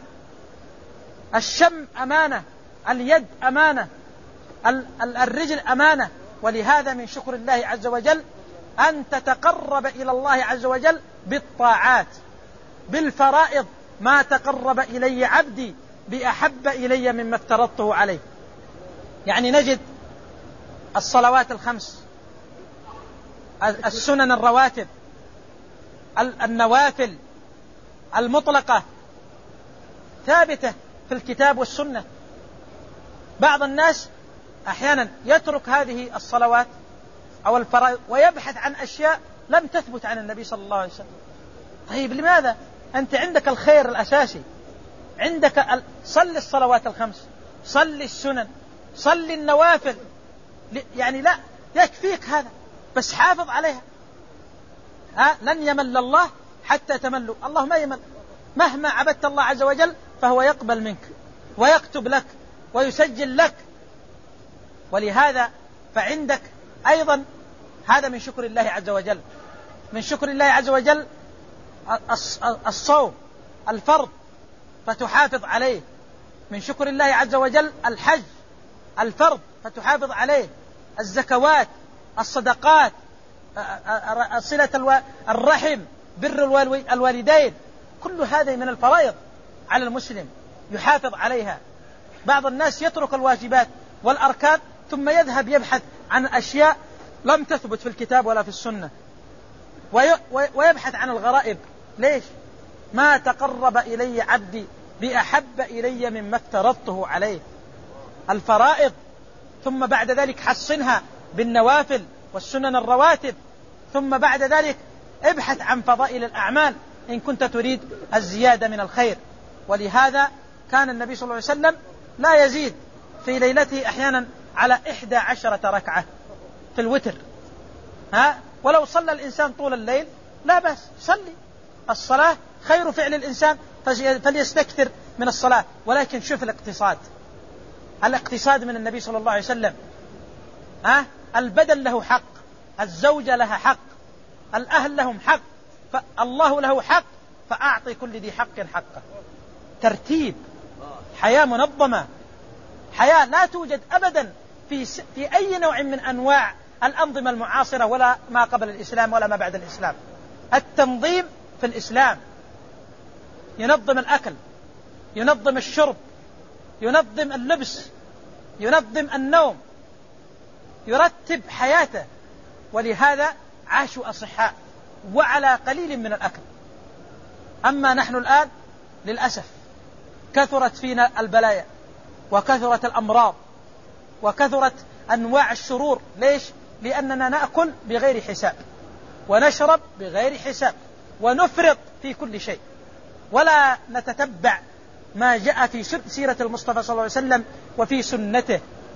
الشم أمانة، اليد أمانة، الرجل أمانة. ولهذا من شكر الله عز وجل أن تتقرب إلى الله عز وجل بالطاعات بالفرائض ما تقرب إلي عبدي بأحب إلي مما افترضته عليه. يعني نجد الصلوات الخمس، السنن الرواتب، النوافل المطلقة ثابتة في الكتاب والسنة. بعض الناس أحيانا يترك هذه الصلوات أو الفرائض ويبحث عن أشياء لم تثبت عن النبي صلى الله عليه وسلم. طيب لماذا؟ أنت عندك الخير الأساسي، عندك صل الصلوات الخمس، صل السنن، صل النوافل، يعني لا يكفيك هذا، بس حافظ عليها. ها لن يمل الله حتى تملوا، الله ما يمل، مهما عبدت الله عز وجل فهو يقبل منك ويكتب لك ويسجل لك. ولهذا فعندك أيضا هذا من شكر الله عز وجل، من شكر الله عز وجل الصوم الفرض فتحافظ عليه، من شكر الله عز وجل الحج الفرض فتحافظ عليه، الزكوات، الصدقات، صلة الرحم، بر الوالدين، كل هذه من الفرائض على المسلم يحافظ عليها. بعض الناس يترك الواجبات والأركان ثم يذهب يبحث عن أشياء لم تثبت في الكتاب ولا في السنة، ويبحث عن الغرائب. ليش؟ ما تقرب إلي عبدي بأحب إلي مما افترضته عليه. الفرائض، ثم بعد ذلك حصنها بالنوافل والسنن الرواتب، ثم بعد ذلك ابحث عن فضائل الأعمال إن كنت تريد الزيادة من الخير. ولهذا كان النبي صلى الله عليه وسلم لا يزيد في ليلته أحيانا على إحدى عشرة ركعة في الوتر. ها ولو صلى الإنسان طول الليل لا بأس، صلي، الصلاة خير فعل الإنسان فليستكثر من الصلاة. ولكن شوف الاقتصاد، الاقتصاد من النبي صلى الله عليه وسلم. ها البدن له حق، الزوجة لها حق، الأهل لهم حق، فالله له حق، فأعطي كل ذي حق حقه. ترتيب، حياة منظمة، حياة لا توجد أبدا في في أي نوع من أنواع الأنظمة المعاصرة ولا ما قبل الإسلام ولا ما بعد الإسلام. التنظيم في الإسلام ينظم الأكل، ينظم الشرب، ينظم اللبس، ينظم النوم، يرتب حياته. ولهذا عاشوا أصحاء وعلى قليل من الأكل. أما نحن الآن للأسف كثرت فينا البلايا وكثرت الأمراض وكثرت أنواع الشرور. ليش؟ لأننا نأكل بغير حساب ونشرب بغير حساب ونفرط في كل شيء، ولا نتتبع ما جاء في سيرة المصطفى صلى الله عليه وسلم وفي سنته.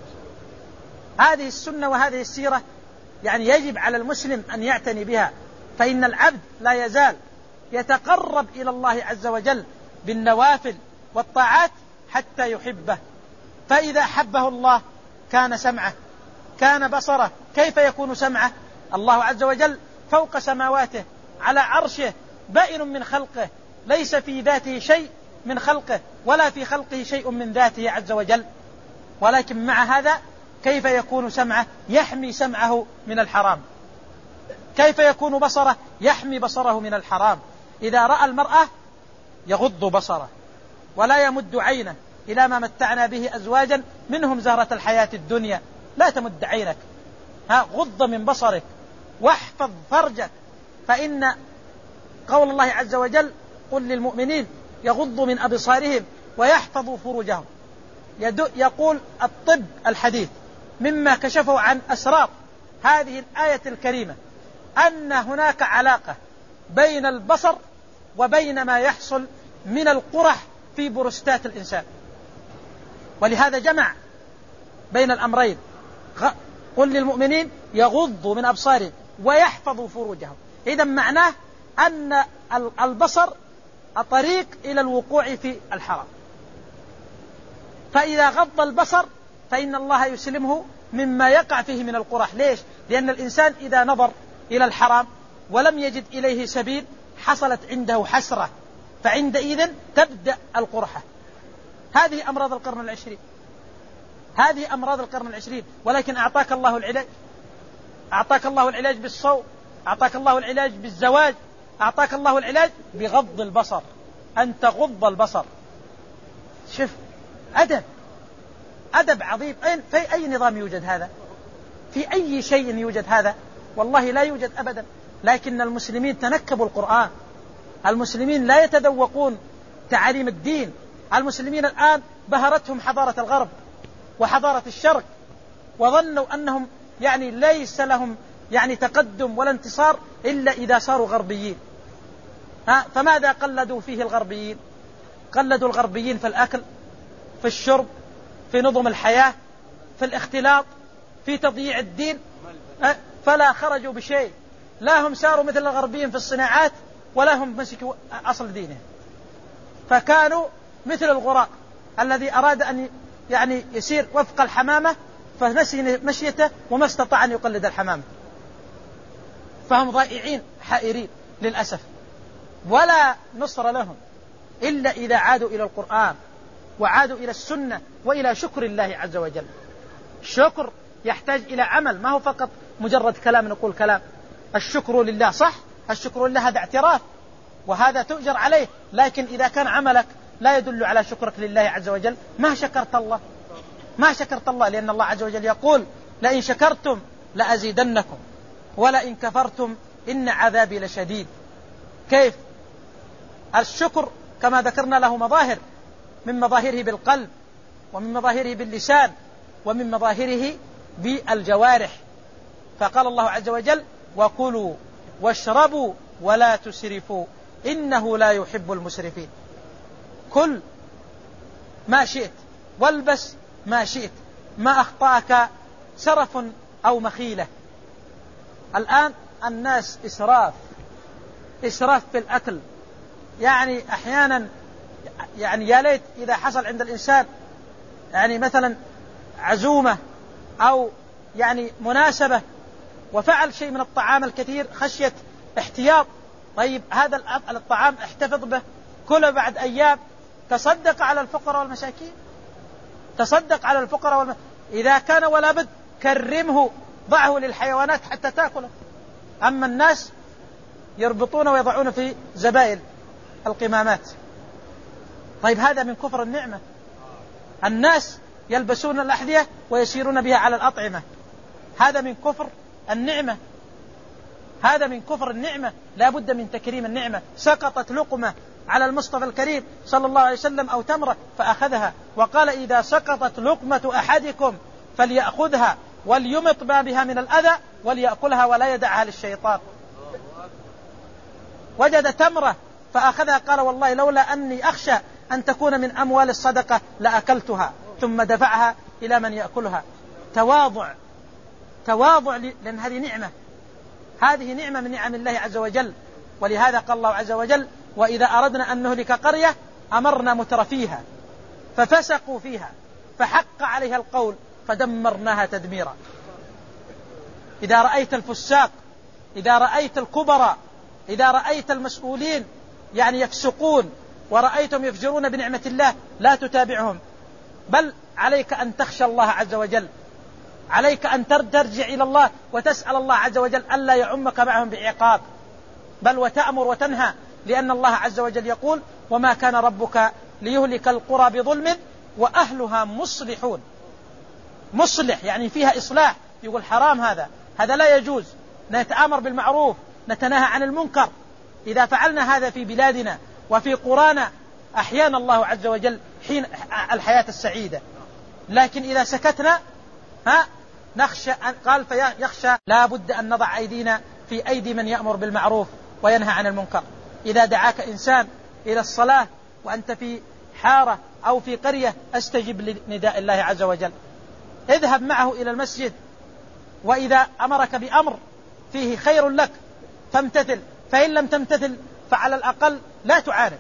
هذه السنة وهذه السيرة يعني يجب على المسلم أن يعتني بها، فإن العبد لا يزال يتقرب إلى الله عز وجل بالنوافل والطاعات حتى يحبه. فإذا أحبه الله كان سمعه، كان بصره. كيف يكون سمعه؟ الله عز وجل فوق سماواته على عرشه، بائن من خلقه، ليس في ذاته شيء من خلقه ولا في خلقه شيء من ذاته عز وجل. ولكن مع هذا كيف يكون سمعه؟ يحمي سمعه من الحرام. كيف يكون بصره؟ يحمي بصره من الحرام. إذا رأى المرأة يغض بصره ولا يمد عينه إلى ما متعنا به أزواجا منهم زهرة الحياة الدنيا. لا تمد عينك، ها غض من بصرك واحفظ فرجك، فإن قول الله عز وجل قل للمؤمنين يغضوا من أبصارهم ويحفظوا فروجهم. يقول الطب الحديث مما كشفوا عن أسرار هذه الآية الكريمة أن هناك علاقة بين البصر وبين ما يحصل من القرح في بروستات الإنسان. ولهذا جمع بين الأمرين، قل للمؤمنين يغضوا من أبصارهم ويحفظوا فروجهم. إذا معناه أن البصر الطريق إلى الوقوع في الحرام، فإذا غض البصر فإن الله يسلمه مما يقع فيه من القرح. ليش؟ لأن الإنسان إذا نظر إلى الحرام ولم يجد إليه سبيل حصلت عنده حسرة، فعندئذ تبدأ القرحة. هذه أمراض القرن العشرين، هذه أمراض القرن العشرين. ولكن أعطاك الله العلاج، أعطاك الله العلاج بالصوم، أعطاك الله العلاج بالزواج، أعطاك الله العلاج بغض البصر، أن تغض البصر. شوف أدب، أدب عظيم. أين في أي نظام يوجد هذا؟ في أي شيء يوجد هذا؟ والله لا يوجد أبدا. لكن المسلمين تنكبوا القرآن، المسلمين لا يتذوقون تعاليم الدين. المسلمين الآن بهرتهم حضارة الغرب وحضارة الشرق، وظنوا أنهم يعني ليس لهم يعني تقدم ولا انتصار إلا إذا صاروا غربيين. ها فماذا قلدوا فيه الغربيين؟ قلدوا الغربيين في الأكل، في الشرب، في نظم الحياة، في الاختلاط، في تضييع الدين، فلا خرجوا بشيء. لا هم ساروا مثل الغربيين في الصناعات، ولا هم مسكوا أصل دينه، فكانوا مثل الغراء الذي أراد أن يعني يسير وفق الحمامة فنسي مشيته وما استطاع أن يقلد الحمامة. فهم ضائعين حائرين للأسف، ولا نصر لهم إلا إذا عادوا إلى القرآن وعادوا إلى السنة وإلى شكر الله عز وجل. الشكر يحتاج إلى عمل، ما هو فقط مجرد كلام نقول كلام. الشكر لله صح، الشكر لله هذا اعتراف وهذا تؤجر عليه، لكن إذا كان عملك لا يدل على شكرك لله عز وجل ما شكرت الله، ما شكرت الله. لأن الله عز وجل يقول لئن شكرتم لأزيدنكم ولئن كفرتم إن عذابي لشديد. كيف؟ الشكر كما ذكرنا له مظاهر، من مظاهره بالقلب، ومن مظاهره باللسان، ومن مظاهره بالجوارح. فقال الله عز وجل وكلوا واشربوا ولا تسرفوا إنه لا يحب المسرفين. كل ما شئت والبس ما شئت، ما أخطأك سرف أو مخيلة. الآن الناس إسراف، إسراف في الأكل. يعني أحيانا يعني يا ليت إذا حصل عند الإنسان يعني مثلا عزومة أو يعني مناسبة وفعل شيء من الطعام الكثير خشية احتياط، طيب هذا الطعام احتفظ به كله بعد أيام، تصدق على الفقراء والمساكين، تصدق على الفقراء والمساكين. إذا كان ولا بد كرمه، ضعه للحيوانات حتى تأكله. أما الناس يربطون ويضعون في زبائن القمامات. طيب هذا من كفر النعمة. الناس يلبسون الأحذية ويسيرون بها على الأطعمة، هذا من كفر النعمة، هذا من كفر النعمة. لا بد من تكريم النعمة. سقطت لقمة على المصطفى الكريم صلى الله عليه وسلم أو تمرة فأخذها، وقال إذا سقطت لقمة أحدكم فليأخذها وليمط ما بها من الأذى وليأكلها ولا يدعها للشيطان. وجد تمرة فأخذها قال والله لولا أني أخشى أن تكون من أموال الصدقة لأكلتها، ثم دفعها إلى من يأكلها. تواضع، تواضع، لأن هذه نعمة، هذه نعمة من نعم الله عز وجل. ولهذا قال الله عز وجل وإذا أردنا أن نهلك قرية أمرنا مترفيها ففسقوا فيها فحق عليها القول فدمرناها تدميرا. إذا رأيت الفساق، إذا رأيت الكبراء، إذا رأيت المسؤولين يعني يفسقون ورأيتم يفجرون بنعمة الله لا تتابعهم، بل عليك أن تخشى الله عز وجل، عليك أن ترجع إلى الله وتسأل الله عز وجل ألا يعمك معهم بعقاب، بل وتأمر وتنهى. لأن الله عز وجل يقول وما كان ربك ليهلك القرى بظلم وأهلها مصلحون. مصلح يعني فيها إصلاح، يقول حرام هذا، هذا لا يجوز، نتأمر بالمعروف نتناهى عن المنكر. إذا فعلنا هذا في بلادنا وفي قرانا أحيانا الله عز وجل حين الحياة السعيدة. لكن إذا سكتنا ها نخشى، قال فيخشى لا بد أن نضع أيدينا في أيدي من يأمر بالمعروف وينهى عن المنكر. إذا دعاك إنسان إلى الصلاة وأنت في حارة أو في قرية استجب لنداء الله عز وجل، اذهب معه إلى المسجد. وإذا أمرك بأمر فيه خير لك فامتثل، فإن لم تمتثل فعلى الأقل لا تعاند،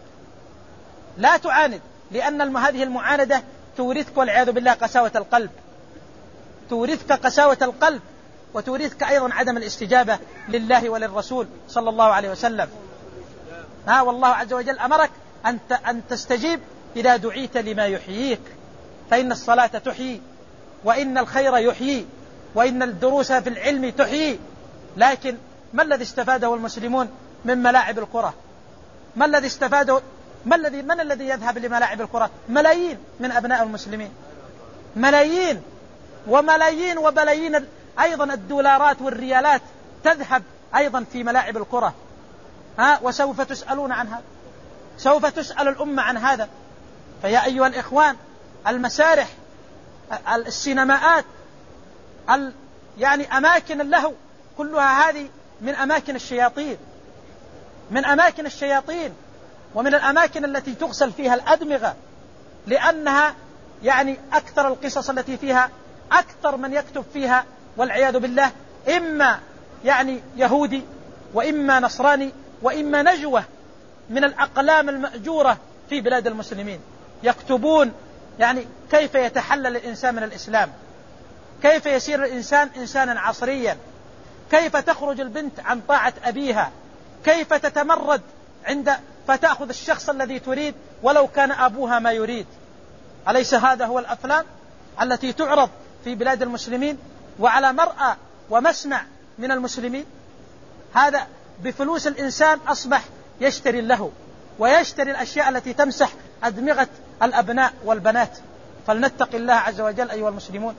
لا تعاند، لأن هذه المعاندة تورثك والعياذ بالله قساوة القلب، تورثك قساوة القلب وتورثك أيضا عدم الاستجابة لله وللرسول صلى الله عليه وسلم. ها والله عز وجل أمرك أن تستجيب إذا دعيت لما يحييك، فإن الصلاة تحيي، وإن الخير يحيي، وإن الدروس في العلم تحيي. لكن ما الذي استفاده المسلمون من ملاعب الكرة؟ ما الذي استفاده؟ ما الذي من الذي يذهب لملاعب الكرة؟ ملايين من أبناء المسلمين، ملايين وملايين وبلايين. أيضا الدولارات والريالات تذهب أيضا في ملاعب الكرة. ها وسوف تسألون عن هذا، سوف تسأل الأمة عن هذا. فيا أيها الإخوان، المسارح، السينماءات، يعني أماكن اللهو، كلها هذه من أماكن الشياطين، من أماكن الشياطين ومن الأماكن التي تغسل فيها الأدمغة، لأنها يعني أكثر القصص التي فيها أكثر من يكتب فيها والعياذ بالله إما يعني يهودي وإما نصراني وإما نجوة من الأقلام المأجورة في بلاد المسلمين، يكتبون يعني كيف يتحلل الإنسان من الإسلام، كيف يصير الإنسان إنسانا عصريا، كيف تخرج البنت عن طاعة أبيها، كيف تتمرد عند فتأخذ الشخص الذي تريد ولو كان أبوها ما يريد. أليس هذا هو الأفلام التي تعرض في بلاد المسلمين وعلى مرأى ومسمع من المسلمين؟ هذا بفلوس الإنسان أصبح يشتري له ويشتري الأشياء التي تمسح أدمغة الأبناء والبنات. فلنتق الله عز وجل أيها المسلمون،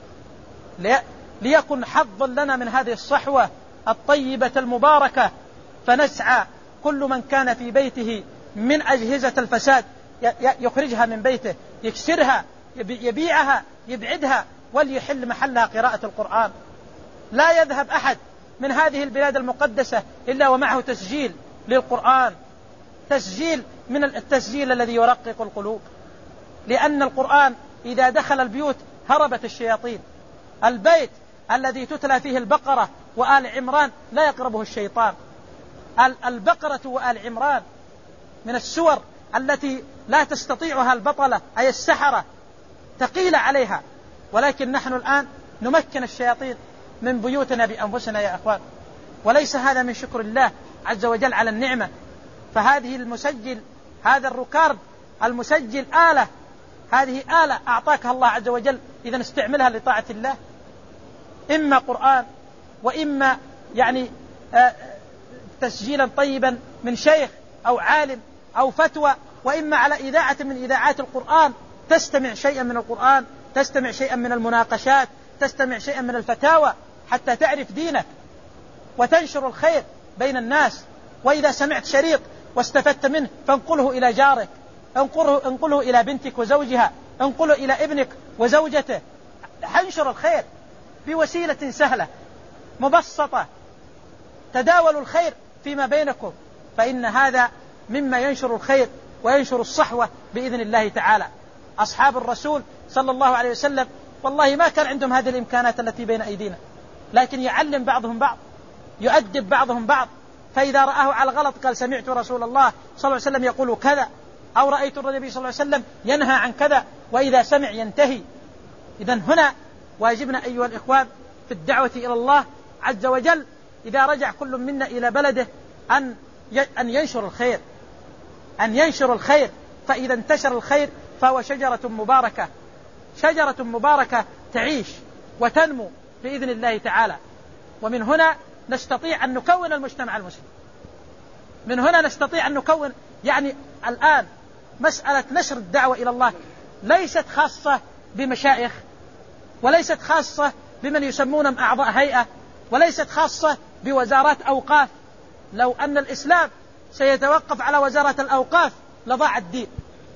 ليكن حظا لنا من هذه الصحوة الطيبة المباركة، فنسعى كل من كان في بيته من أجهزة الفساد يخرجها من بيته، يكسرها، يبيعها، يبعدها، وليحل محلها قراءة القرآن. لا يذهب أحد من هذه البلاد المقدسة إلا ومعه تسجيل للقرآن، تسجيل من التسجيل الذي يرقق القلوب، لأن القرآن إذا دخل البيوت هربت الشياطين. البيت الذي تتلى فيه البقرة وآل عمران لا يقربه الشيطان. البقرة وآل عمران من السور التي لا تستطيعها البطلة أي السحرة، ثقيلة عليها، ولكن نحن الآن نمكن الشياطين من بيوتنا بأنفسنا يا أخوان، وليس هذا من شكر الله عز وجل على النعمة. فهذه المسجل، هذا الركارد المسجل آلة، هذه آلة أعطاكها الله عز وجل، إذا استعملها لطاعة الله، إما قرآن وإما يعني تسجيلا طيبا من شيخ أو عالم أو فتوى، وإما على إذاعة من إذاعات القرآن تستمع شيئا من القرآن، تستمع شيئا من المناقشات، تستمع شيئا من الفتاوى حتى تعرف دينك وتنشر الخير بين الناس. وإذا سمعت شريط واستفدت منه فانقله إلى جارك، انقله, انقله إلى بنتك وزوجها، انقله إلى ابنك وزوجته. حنشر الخير بوسيلة سهلة مبسطة، تداولوا الخير فيما بينكم، فإن هذا مما ينشر الخير وينشر الصحوة بإذن الله تعالى. أصحاب الرسول صلى الله عليه وسلم والله ما كان عندهم هذه الإمكانات التي بين أيدينا، لكن يعلم بعضهم بعض، يؤدب بعضهم بعض. فإذا رآه على غلط قال سمعت رسول الله صلى الله عليه وسلم يقول كذا، أو رأيت النبي صلى الله عليه وسلم ينهى عن كذا، وإذا سمع ينتهي. إذن هنا واجبنا أيها الإخوان في الدعوة إلى الله عز وجل إذا رجع كل منا إلى بلده أن أن ينشر الخير، أن ينشر الخير. فإذا انتشر الخير فهو شجرة مباركة، شجرة مباركة تعيش وتنمو بإذن الله تعالى. ومن هنا نستطيع أن نكون المجتمع المسلم، من هنا نستطيع أن نكون يعني الآن مسألة نشر الدعوة إلى الله ليست خاصة بمشايخ، وليست خاصة بمن يسمونهم أعضاء هيئة، وليست خاصة بوزارات أوقاف. لو أن الإسلام سيتوقف على وزارة الأوقاف لضاع الدين،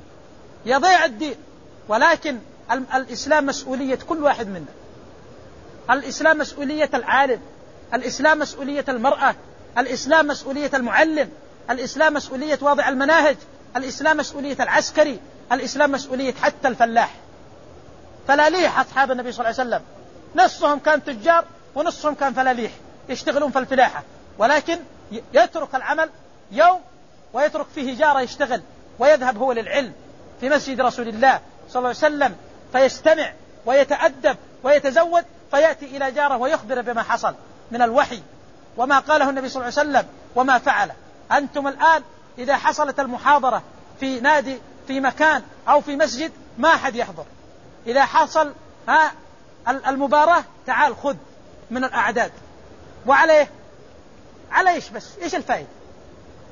يضيع الدين. ولكن الإسلام مسؤولية كل واحد منا، الإسلام مسؤولية العالم، الإسلام مسؤولية المرأة، الإسلام مسؤولية المعلم، الإسلام مسؤولية واضع المناهج، الإسلام مسؤولية العسكري، الإسلام مسؤولية حتى الفلاح. فلاليح أصحاب النبي صلى الله عليه وسلم نصهم كان تجار ونصهم كان فلاليح يشتغلون في الفلاحة، ولكن يترك العمل يوم ويترك فيه جارة يشتغل، ويذهب هو للعلم في مسجد رسول الله صلى الله عليه وسلم، فيستمع ويتأدب ويتزود، فيأتي إلى جاره ويخبر بما حصل من الوحي وما قاله النبي صلى الله عليه وسلم وما فعله. أنتم الآن إذا حصلت المحاضرة في نادي في مكان أو في مسجد ما أحد يحضر، إذا حصل ها المباراة تعال خذ من الأعداد، وعليه على إيش بس؟ إيش الفائدة؟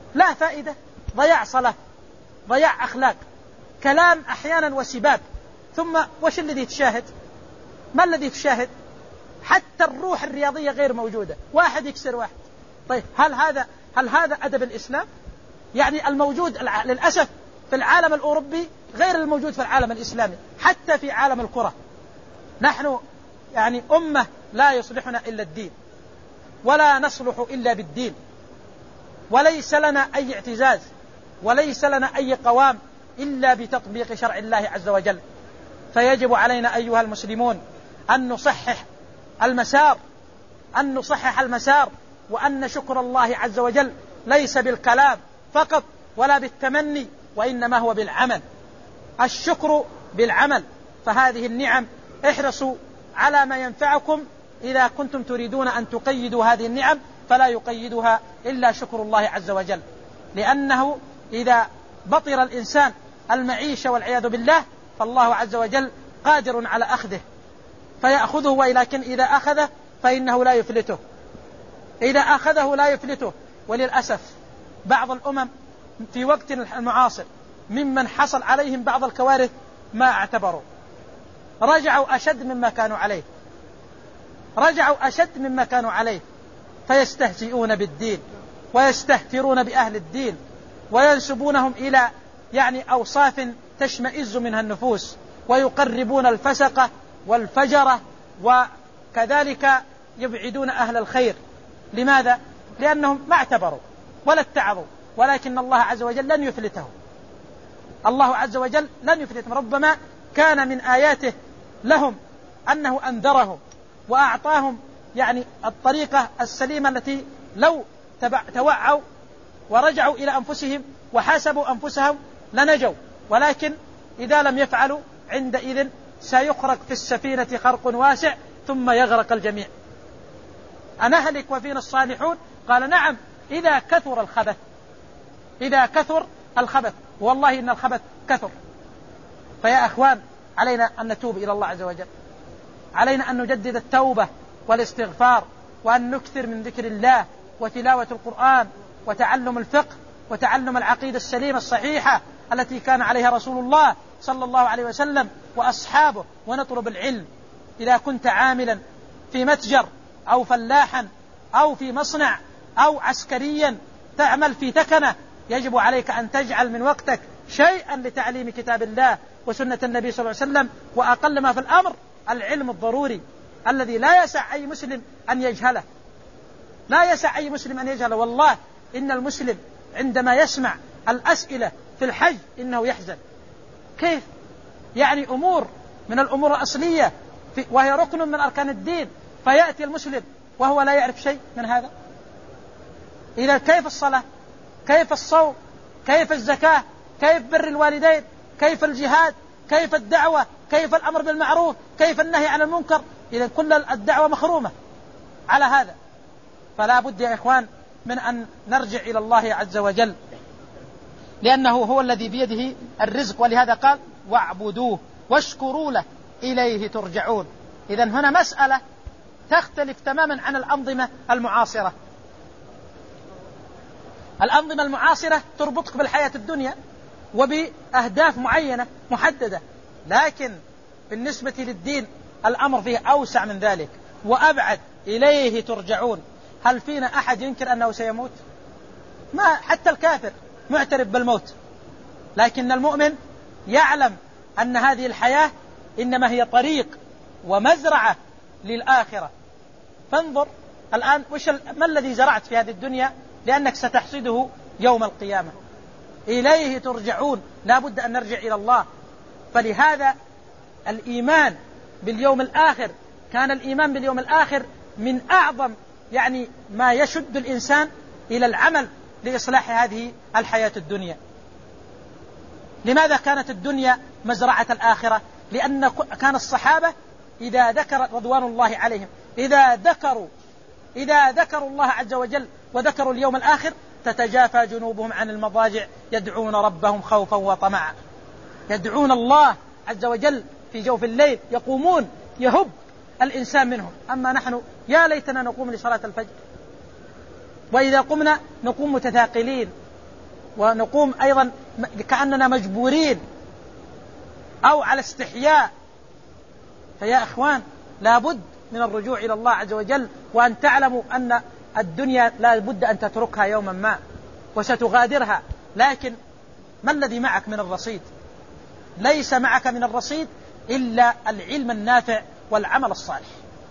لا فائدة، ضياع صلاة، ضياع أخلاق، كلام أحيانا وسباب. ثم وش الذي تشاهد؟ ما الذي تشاهد؟ حتى الروح الرياضية غير موجودة، واحد يكسر واحد. طيب هل هذا هل هذا أدب الإسلام؟ يعني الموجود للأسف في العالم الأوروبي غير الموجود في العالم الإسلامي، حتى في عالم الكرة. نحن يعني أمة لا يصلحنا إلا الدين، ولا نصلح إلا بالدين، وليس لنا أي اعتزاز، وليس لنا أي قوام إلا بتطبيق شرع الله عز وجل. فيجب علينا أيها المسلمون أن نصحح المسار، أن نصحح المسار وأن شكر الله عز وجل ليس بالكلام فقط ولا بالتمني، وإنما هو بالعمل. الشكر بالعمل. فهذه النعم احرصوا على ما ينفعكم إذا كنتم تريدون أن تقيدوا هذه النعم، فلا يقيدها إلا شكر الله عز وجل، لأنه إذا بطر الإنسان المعيشة والعياذ بالله فالله عز وجل قادر على أخذه فيأخذه، ولكن إذا أخذه فإنه لا يفلته، إذا أخذه لا يفلته. وللأسف بعض الأمم في وقت المعاصر ممن حصل عليهم بعض الكوارث ما اعتبروا، رجعوا أشد مما كانوا عليه، رجعوا أشد مما كانوا عليه، فيستهزئون بالدين ويستهترون بأهل الدين وينسبونهم إلى يعني أوصاف تشمئز منها النفوس، ويقربون الفسقة والفجرة، وكذلك يبعدون أهل الخير. لماذا؟ لأنهم ما اعتبروا ولا اتعظوا، ولكن الله عز وجل لن يفلتهم، الله عز وجل لن يفلتهم. ربما كان من آياته لهم أنه أنذرهم وأعطاهم يعني الطريقة السليمة التي لو توعوا ورجعوا إلى أنفسهم وحاسبوا أنفسهم لنجوا، ولكن إذا لم يفعلوا عندئذ سيخرق في السفينة خرق واسع ثم يغرق الجميع. أنهلك وفينا الصالحون؟ قال نعم إذا كثر الخبث، إذا كثر الخبث، والله إن الخبث كثر. فيا أخوان علينا أن نتوب إلى الله عز وجل، علينا أن نجدد التوبة والاستغفار، وأن نكثر من ذكر الله وتلاوة القرآن وتعلم الفقه وتعلم العقيدة السليمة الصحيحة التي كان عليها رسول الله صلى الله عليه وسلم وأصحابه، ونطلب العلم. إذا كنت عاملا في متجر أو فلاحا أو في مصنع أو عسكريا تعمل في تكنة، يجب عليك أن تجعل من وقتك شيئا لتعليم كتاب الله وسنة النبي صلى الله عليه وسلم، وأقل ما في الأمر العلم الضروري الذي لا يسع أي مسلم أن يجهله، لا يسع أي مسلم أن يجهله. والله إن المسلم عندما يسمع الأسئلة في الحج إنه يحزن. كيف؟ يعني أمور من الأمور الأصلية وهي ركن من أركان الدين، فيأتي المسلم وهو لا يعرف شيء من هذا. إذا كيف الصلاة؟ كيف الصوم؟ كيف الزكاة؟ كيف بر الوالدين؟ كيف الجهاد؟ كيف الدعوة؟ كيف الأمر بالمعروف؟ كيف النهي عن المنكر؟ إذا كل الدعوة مخرومة على هذا. فلا بد يا إخوان من أن نرجع إلى الله عز وجل، لأنه هو الذي بيده الرزق، ولهذا قال واعبدوه واشكروا له إليه ترجعون. إذا هنا مسألة تختلف تماما عن الأنظمة المعاصرة. الأنظمة المعاصرة تربطك بالحياة الدنيا وبأهداف معينة محددة، لكن بالنسبة للدين الأمر فيه أوسع من ذلك وأبعد. إليه ترجعون. هل فينا أحد ينكر أنه سيموت؟ ما حتى الكافر معترف بالموت، لكن المؤمن يعلم أن هذه الحياة إنما هي طريق ومزرعة للآخرة. فانظر الآن وش ما الذي زرعت في هذه الدنيا، لأنك ستحصده يوم القيامة. إليه ترجعون. لا بد أن نرجع إلى الله. فلهذا الإيمان باليوم الآخر، كان الإيمان باليوم الآخر من أعظم يعني ما يشد الإنسان إلى العمل لإصلاح هذه الحياة الدنيا. لماذا كانت الدنيا مزرعة الآخرة؟ لأن كان الصحابة إذا ذكر رضوان الله عليهم إذا ذكروا إذا ذكروا الله عز وجل وذكروا اليوم الآخر تتجافى جنوبهم عن المضاجع يدعون ربهم خوفا وطمعا. يدعون الله عز وجل في جوف الليل، يقومون يهب الإنسان منهم. أما نحن يا ليتنا نقوم لصلاة الفجر، وإذا قمنا نقوم متثاقلين ونقوم أيضا كأننا مجبورين أو على استحياء. فيا إخوان لابد من الرجوع إلى الله عز وجل، وأن تعلموا أن الدنيا لابد أن تتركها يوما ما وستغادرها، لكن ما الذي معك من الرصيد؟ ليس معك من الرصيد إلا العلم النافع والعمل الصالح.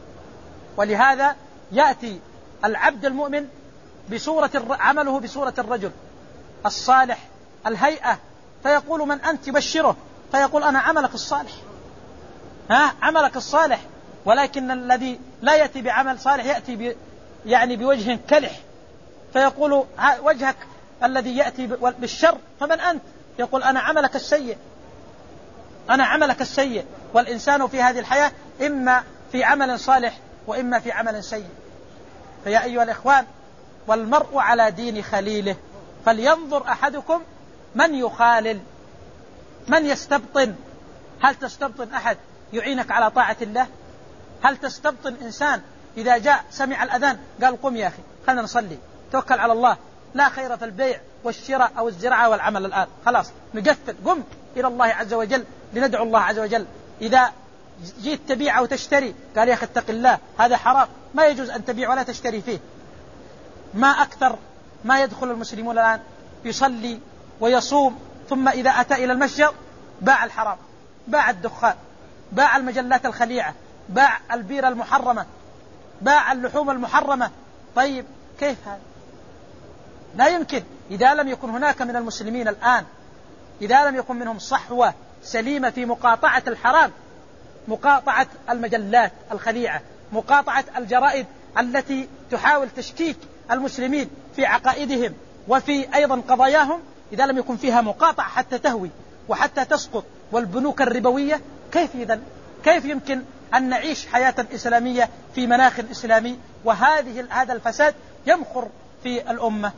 ولهذا يأتي العبد المؤمن بصورة عمله بصورة الرجل الصالح الهيئة، فيقول من أنت؟ يبشره فيقول أنا عملك الصالح، ها عملك الصالح. ولكن الذي لا يأتي بعمل صالح يأتي ب يعني بوجه كلح، فيقول وجهك الذي يأتي بالشر فمن أنت؟ يقول أنا عملك السيء، أنا عملك السيء. والإنسان في هذه الحياة إما في عمل صالح وإما في عمل سيء. فيا أيها الإخوان، والمرء على دين خليله، فلينظر أحدكم من يخالل، من يستبطن. هل تستبطن أحد يعينك على طاعة الله؟ هل تستبطن إنسان إذا جاء سمع الأذان قال قم يا أخي خلنا نصلي، توكل على الله، لا خير في البيع والشراء أو الزراعة والعمل الآن، خلاص نقفل، قم إلى الله عز وجل لندعو الله عز وجل. إذا جيت تبيع أو تشتري قال يا أخي اتق الله هذا حرام، ما يجوز أن تبيع ولا تشتري فيه. ما أكثر ما يدخل المسلمون الآن يصلي ويصوم، ثم إذا أتى إلى المسجد باع الحرام، باع الدخان، باع المجلات الخليعة، باع البيرة المحرمة، باع اللحوم المحرمة. طيب كيف هذا؟ لا يمكن. إذا لم يكن هناك من المسلمين الآن، إذا لم يكن منهم صحوة سليمة في مقاطعة الحرام، مقاطعة المجلات الخليعة، مقاطعة الجرائد التي تحاول تشكيك المسلمين في عقائدهم وفي أيضا قضاياهم، إذا لم يكن فيها مقاطعة حتى تهوي وحتى تسقط، والبنوك الربوية، كيف إذن؟ كيف يمكن أن نعيش حياة إسلامية في مناخ إسلامي وهذه هذا الفساد يمخر في الأمة؟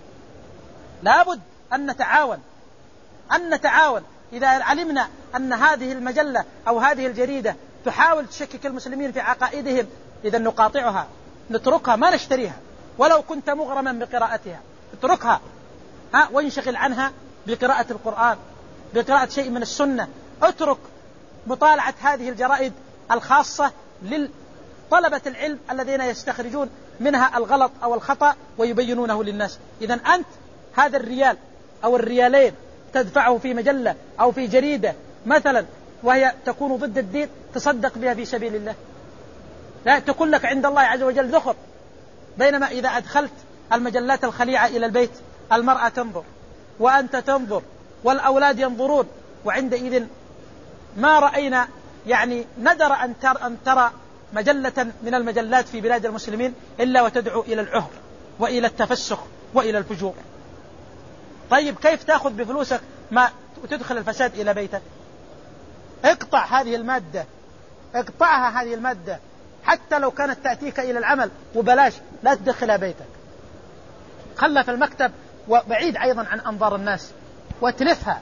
لابد أن نتعاون، أن نتعاون. إذا علمنا أن هذه المجلة أو هذه الجريدة تحاول تشكك المسلمين في عقائدهم، إذا نقاطعها، نتركها، ما نشتريها ولو كنت مغرما بقراءتها، اتركها ها وانشغل عنها بقراءة القرآن، بقراءة شيء من السنة. اترك مطالعة هذه الجرائد الخاصة لطلبة العلم الذين يستخرجون منها الغلط أو الخطأ ويبينونه للناس. إذا أنت هذا الريال أو الريالين تدفعه في مجلة أو في جريدة مثلا وهي تكون ضد الدين، تصدق بها في سبيل الله، لا تكون لك عند الله عز وجل ذخر. بينما إذا أدخلت المجلات الخليعة إلى البيت، المرأة تنظر وأنت تنظر والأولاد ينظرون، وعندئذ ما رأينا يعني ندر أن ترى مجلة من المجلات في بلاد المسلمين إلا وتدعو إلى العهر وإلى التفسخ وإلى الفجور. طيب كيف تأخذ بفلوسك ما تدخل الفساد إلى بيتك؟ اقطع هذه المادة، اقطعها هذه المادة، حتى لو كانت تأتيك إلى العمل وبلاش، لا تدخلها بيتك، خلها في المكتب وبعيد أيضا عن أنظار الناس واتلفها.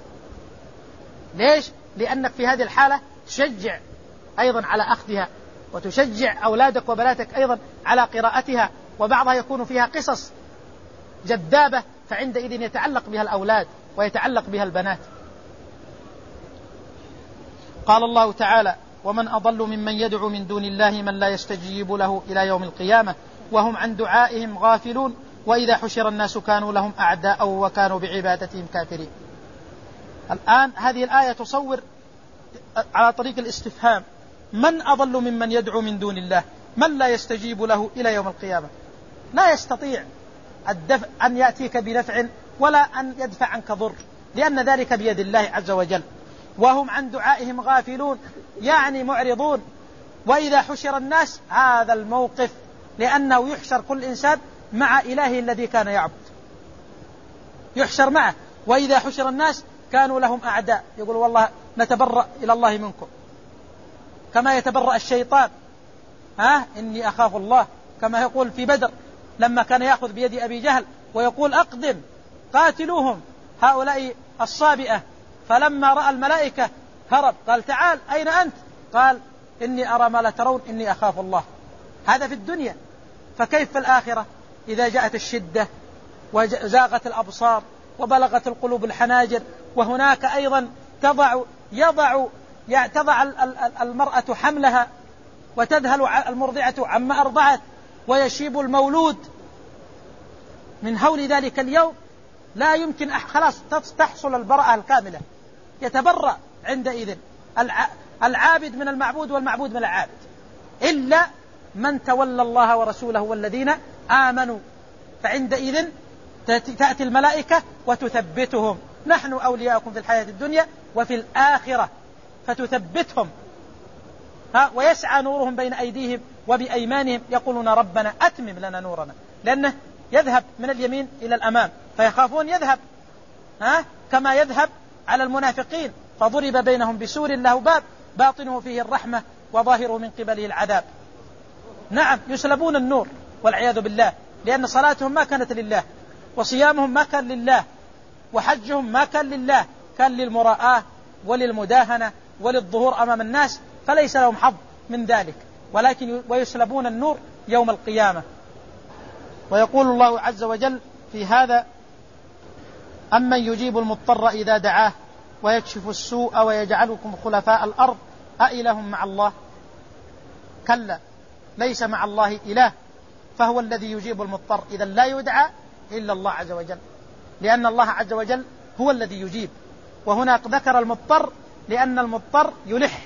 ليش؟ لأنك في هذه الحالة تشجع أيضا على أخذها، وتشجع أولادك وبناتك أيضا على قراءتها، وبعضها يكون فيها قصص جذابة، فعندئذ يتعلق بها الأولاد ويتعلق بها البنات. قال الله تعالى: ومن أضل ممن يدعو من دون الله من لا يستجيب له إلى يوم القيامة وهم عن دعائهم غافلون وإذا حشر الناس كانوا لهم أعداء وكانوا بعبادتهم كافرين. الآن هذه الآية تصور على طريق الاستفهام: من أضل ممن يدعو من دون الله، من لا يستجيب له إلى يوم القيامة، لا يستطيع الدفع أن يأتيك بنفع ولا أن يدفع عنك ضر، لأن ذلك بيد الله عز وجل. وهم عن دعائهم غافلون، يعني معرضون. وإذا حشر الناس، هذا الموقف، لأنه يحشر كل إنسان مع إلهه الذي كان يعبد، يحشر معه. وإذا حشر الناس كانوا لهم أعداء، يقول والله نتبرأ إلى الله منكم، كما يتبرأ الشيطان، ها إني أخاف الله، كما يقول في بدر لما كان يأخذ بيد أبي جهل ويقول أقدم قاتلوهم هؤلاء الصابئة، فلما رأى الملائكة هرب، قال تعال أين أنت؟ قال إني أرى ما لا ترون إني أخاف الله. هذا في الدنيا، فكيف في الآخرة إذا جاءت الشدة وزاغت الأبصار وبلغت القلوب الحناجر، وهناك أيضا تضع يضع تضع المرأة حملها وتذهل المرضعة عما أرضعت، ويشيب المولود. من هول ذلك اليوم لا يمكن خلاص تحصل البراءة الكاملة، يتبرأ عندئذ العابد من المعبود والمعبود من العابد، إلا من تولى الله ورسوله والذين آمنوا، فعندئذ تأتي الملائكة وتثبتهم: نحن أولياؤكم في الحياة الدنيا وفي الآخرة، فتثبتهم ها ويسعى نورهم بين أيديهم وبأيمانهم يقولون ربنا أتمم لنا نورنا، لأنه يذهب من اليمين إلى الأمام فيخافون يذهب ها كما يذهب على المنافقين، فضرب بينهم بسور له باب باطنه فيه الرحمة وظاهره من قبله العذاب. نعم، يسلبون النور والعياذ بالله، لأن صلاتهم ما كانت لله، وصيامهم ما كان لله، وحجهم ما كان لله، كان للمراءة وللمداهنة وللظهور أمام الناس، فليس لهم حظ من ذلك، ولكن ويسلبون النور يوم القيامة. ويقول الله عز وجل في هذا: أمن يجيب المضطر إذا دعاه ويكشف السوء ويجعلكم خلفاء الأرض أإله مع الله؟ كلا، ليس مع الله إله، فهو الذي يجيب المضطر. إذا لا يدعى إلا الله عز وجل، لأن الله عز وجل هو الذي يجيب. وهنا ذكر المضطر لأن المضطر يلح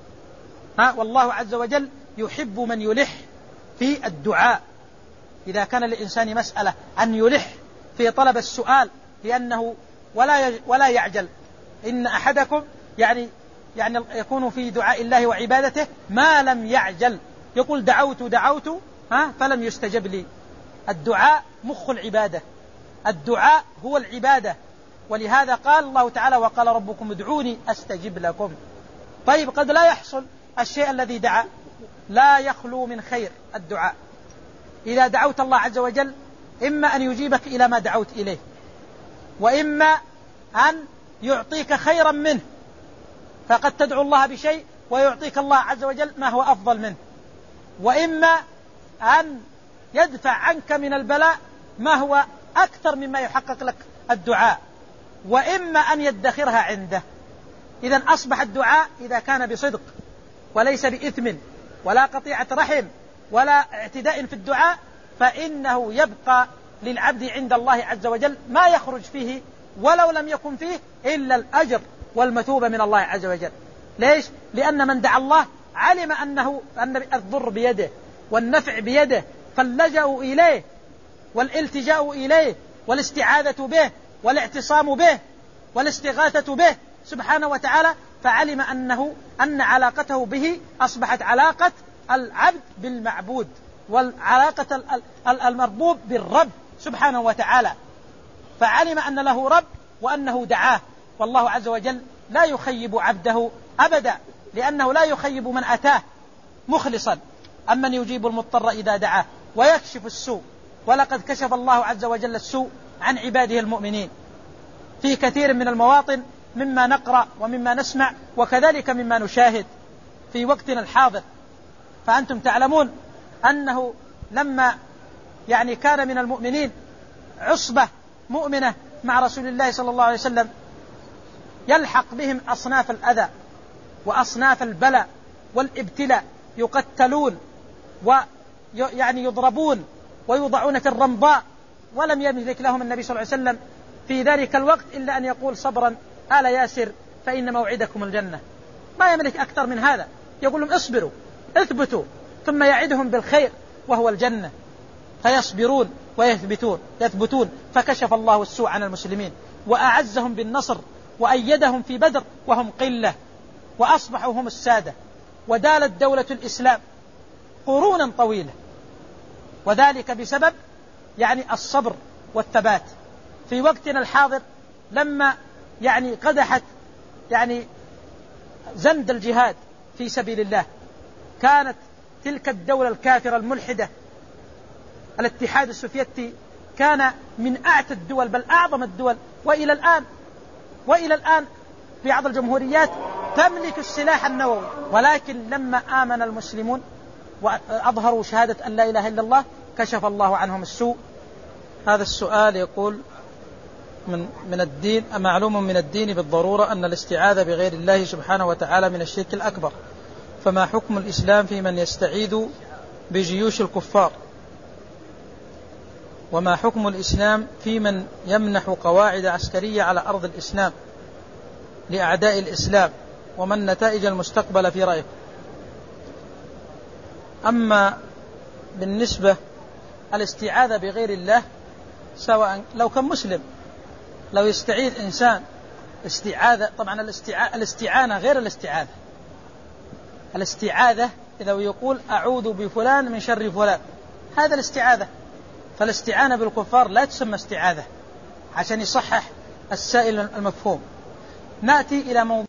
ها والله عز وجل يحب من يلح في الدعاء. إذا كان للإنسان مسألة أن يلح في طلب السؤال، لأنه ولا ولا يعجل. إن أحدكم يعني يعني يكون في دعاء الله وعبادته ما لم يعجل، يقول دعوت دعوت ها فلم يستجب لي. الدعاء مخ العبادة، الدعاء هو العبادة، ولهذا قال الله تعالى: وقال ربكم ادعوني أستجب لكم. طيب، قد لا يحصل الشيء الذي دعا، لا يخلو من خير الدعاء. إذا دعوت الله عز وجل إما أن يجيبك إلى ما دعوت إليه، وإما أن يعطيك خيرا منه، فقد تدعو الله بشيء ويعطيك الله عز وجل ما هو أفضل منه، وإما أن يدفع عنك من البلاء ما هو أكثر مما يحقق لك الدعاء، وإما أن يدخرها عنده. إذن أصبح الدعاء إذا كان بصدق وليس بإثم ولا قطيعة رحم ولا اعتداء في الدعاء، فإنه يبقى للعبد عند الله عز وجل ما يخرج فيه ولو لم يكن فيه إلا الأجر والمثوبة من الله عز وجل. ليش؟ لأن من دعا الله علم أنه أن الضر بيده والنفع بيده، فاللجأ إليه والالتجاء إليه والاستعاذة به والاعتصام به والاستغاثة به سبحانه وتعالى، فعلم أنه أن علاقته به أصبحت علاقة العبد بالمعبود، والعلاقة المربوب بالرب سبحانه وتعالى، فعلم أن له رب وأنه دعاه. والله عز وجل لا يخيب عبده أبدا، لأنه لا يخيب من أتاه مخلصا. أمن يجيب المضطر إذا دعاه ويكشف السوء، ولقد كشف الله عز وجل السوء عن عباده المؤمنين في كثير من المواطن مما نقرأ ومما نسمع، وكذلك مما نشاهد في وقتنا الحاضر. فأنتم تعلمون أنه لما يعني كان من المؤمنين عصبة مؤمنة مع رسول الله صلى الله عليه وسلم، يلحق بهم أصناف الأذى وأصناف البلاء والابتلاء، يقتلون ويعني يضربون ويوضعون في الرمضاء، ولم يملك لهم النبي صلى الله عليه وسلم في ذلك الوقت إلا أن يقول: صبرا آل ياسر فإن موعدكم الجنة. ما يملك أكثر من هذا، يقول لهم: اصبروا اثبتوا، ثم يعدهم بالخير وهو الجنة، فيصبرون ويثبتون يثبتون. فكشف الله السوء عن المسلمين وأعزهم بالنصر وأيدهم في بدر وهم قلة، وأصبحوا هم السادة، ودالت دولة الإسلام قرونا طويلة، وذلك بسبب يعني الصبر والثبات. في وقتنا الحاضر لما يعني قدحت يعني زند الجهاد في سبيل الله، كانت تلك الدولة الكافرة الملحدة الاتحاد السوفيتي كان من أعتى الدول بل أعظم الدول، وإلى الآن وإلى الآن في بعض الجمهوريات تملك السلاح النووي. ولكن لما آمن المسلمون وأظهروا شهادة أن لا إله إلا الله كشف الله عنهم السوء. هذا السؤال يقول: من من الدين معلوم من الدين بالضرورة أن الاستعاذة بغير الله سبحانه وتعالى من الشرك الأكبر، فما حكم الإسلام في من يستعيذ بجيوش الكفار؟ وما حكم الإسلام في من يمنح قواعد عسكرية على أرض الإسلام لأعداء الإسلام؟ وما النتائج المستقبلة في رأيكم؟ أما بالنسبة الاستعاذة بغير الله، سواء لو كان مسلم، لو يستعيذ إنسان استعاذة، طبعا الاستعانة غير الاستعاذة. الاستعاذة إذا يقول أعوذ بفلان من شر فلان، هذا الاستعاذة. فالاستعانة بالكفار لا تسمى استعاذة، عشان يصحح السائل المفهوم. نأتي إلى موضوع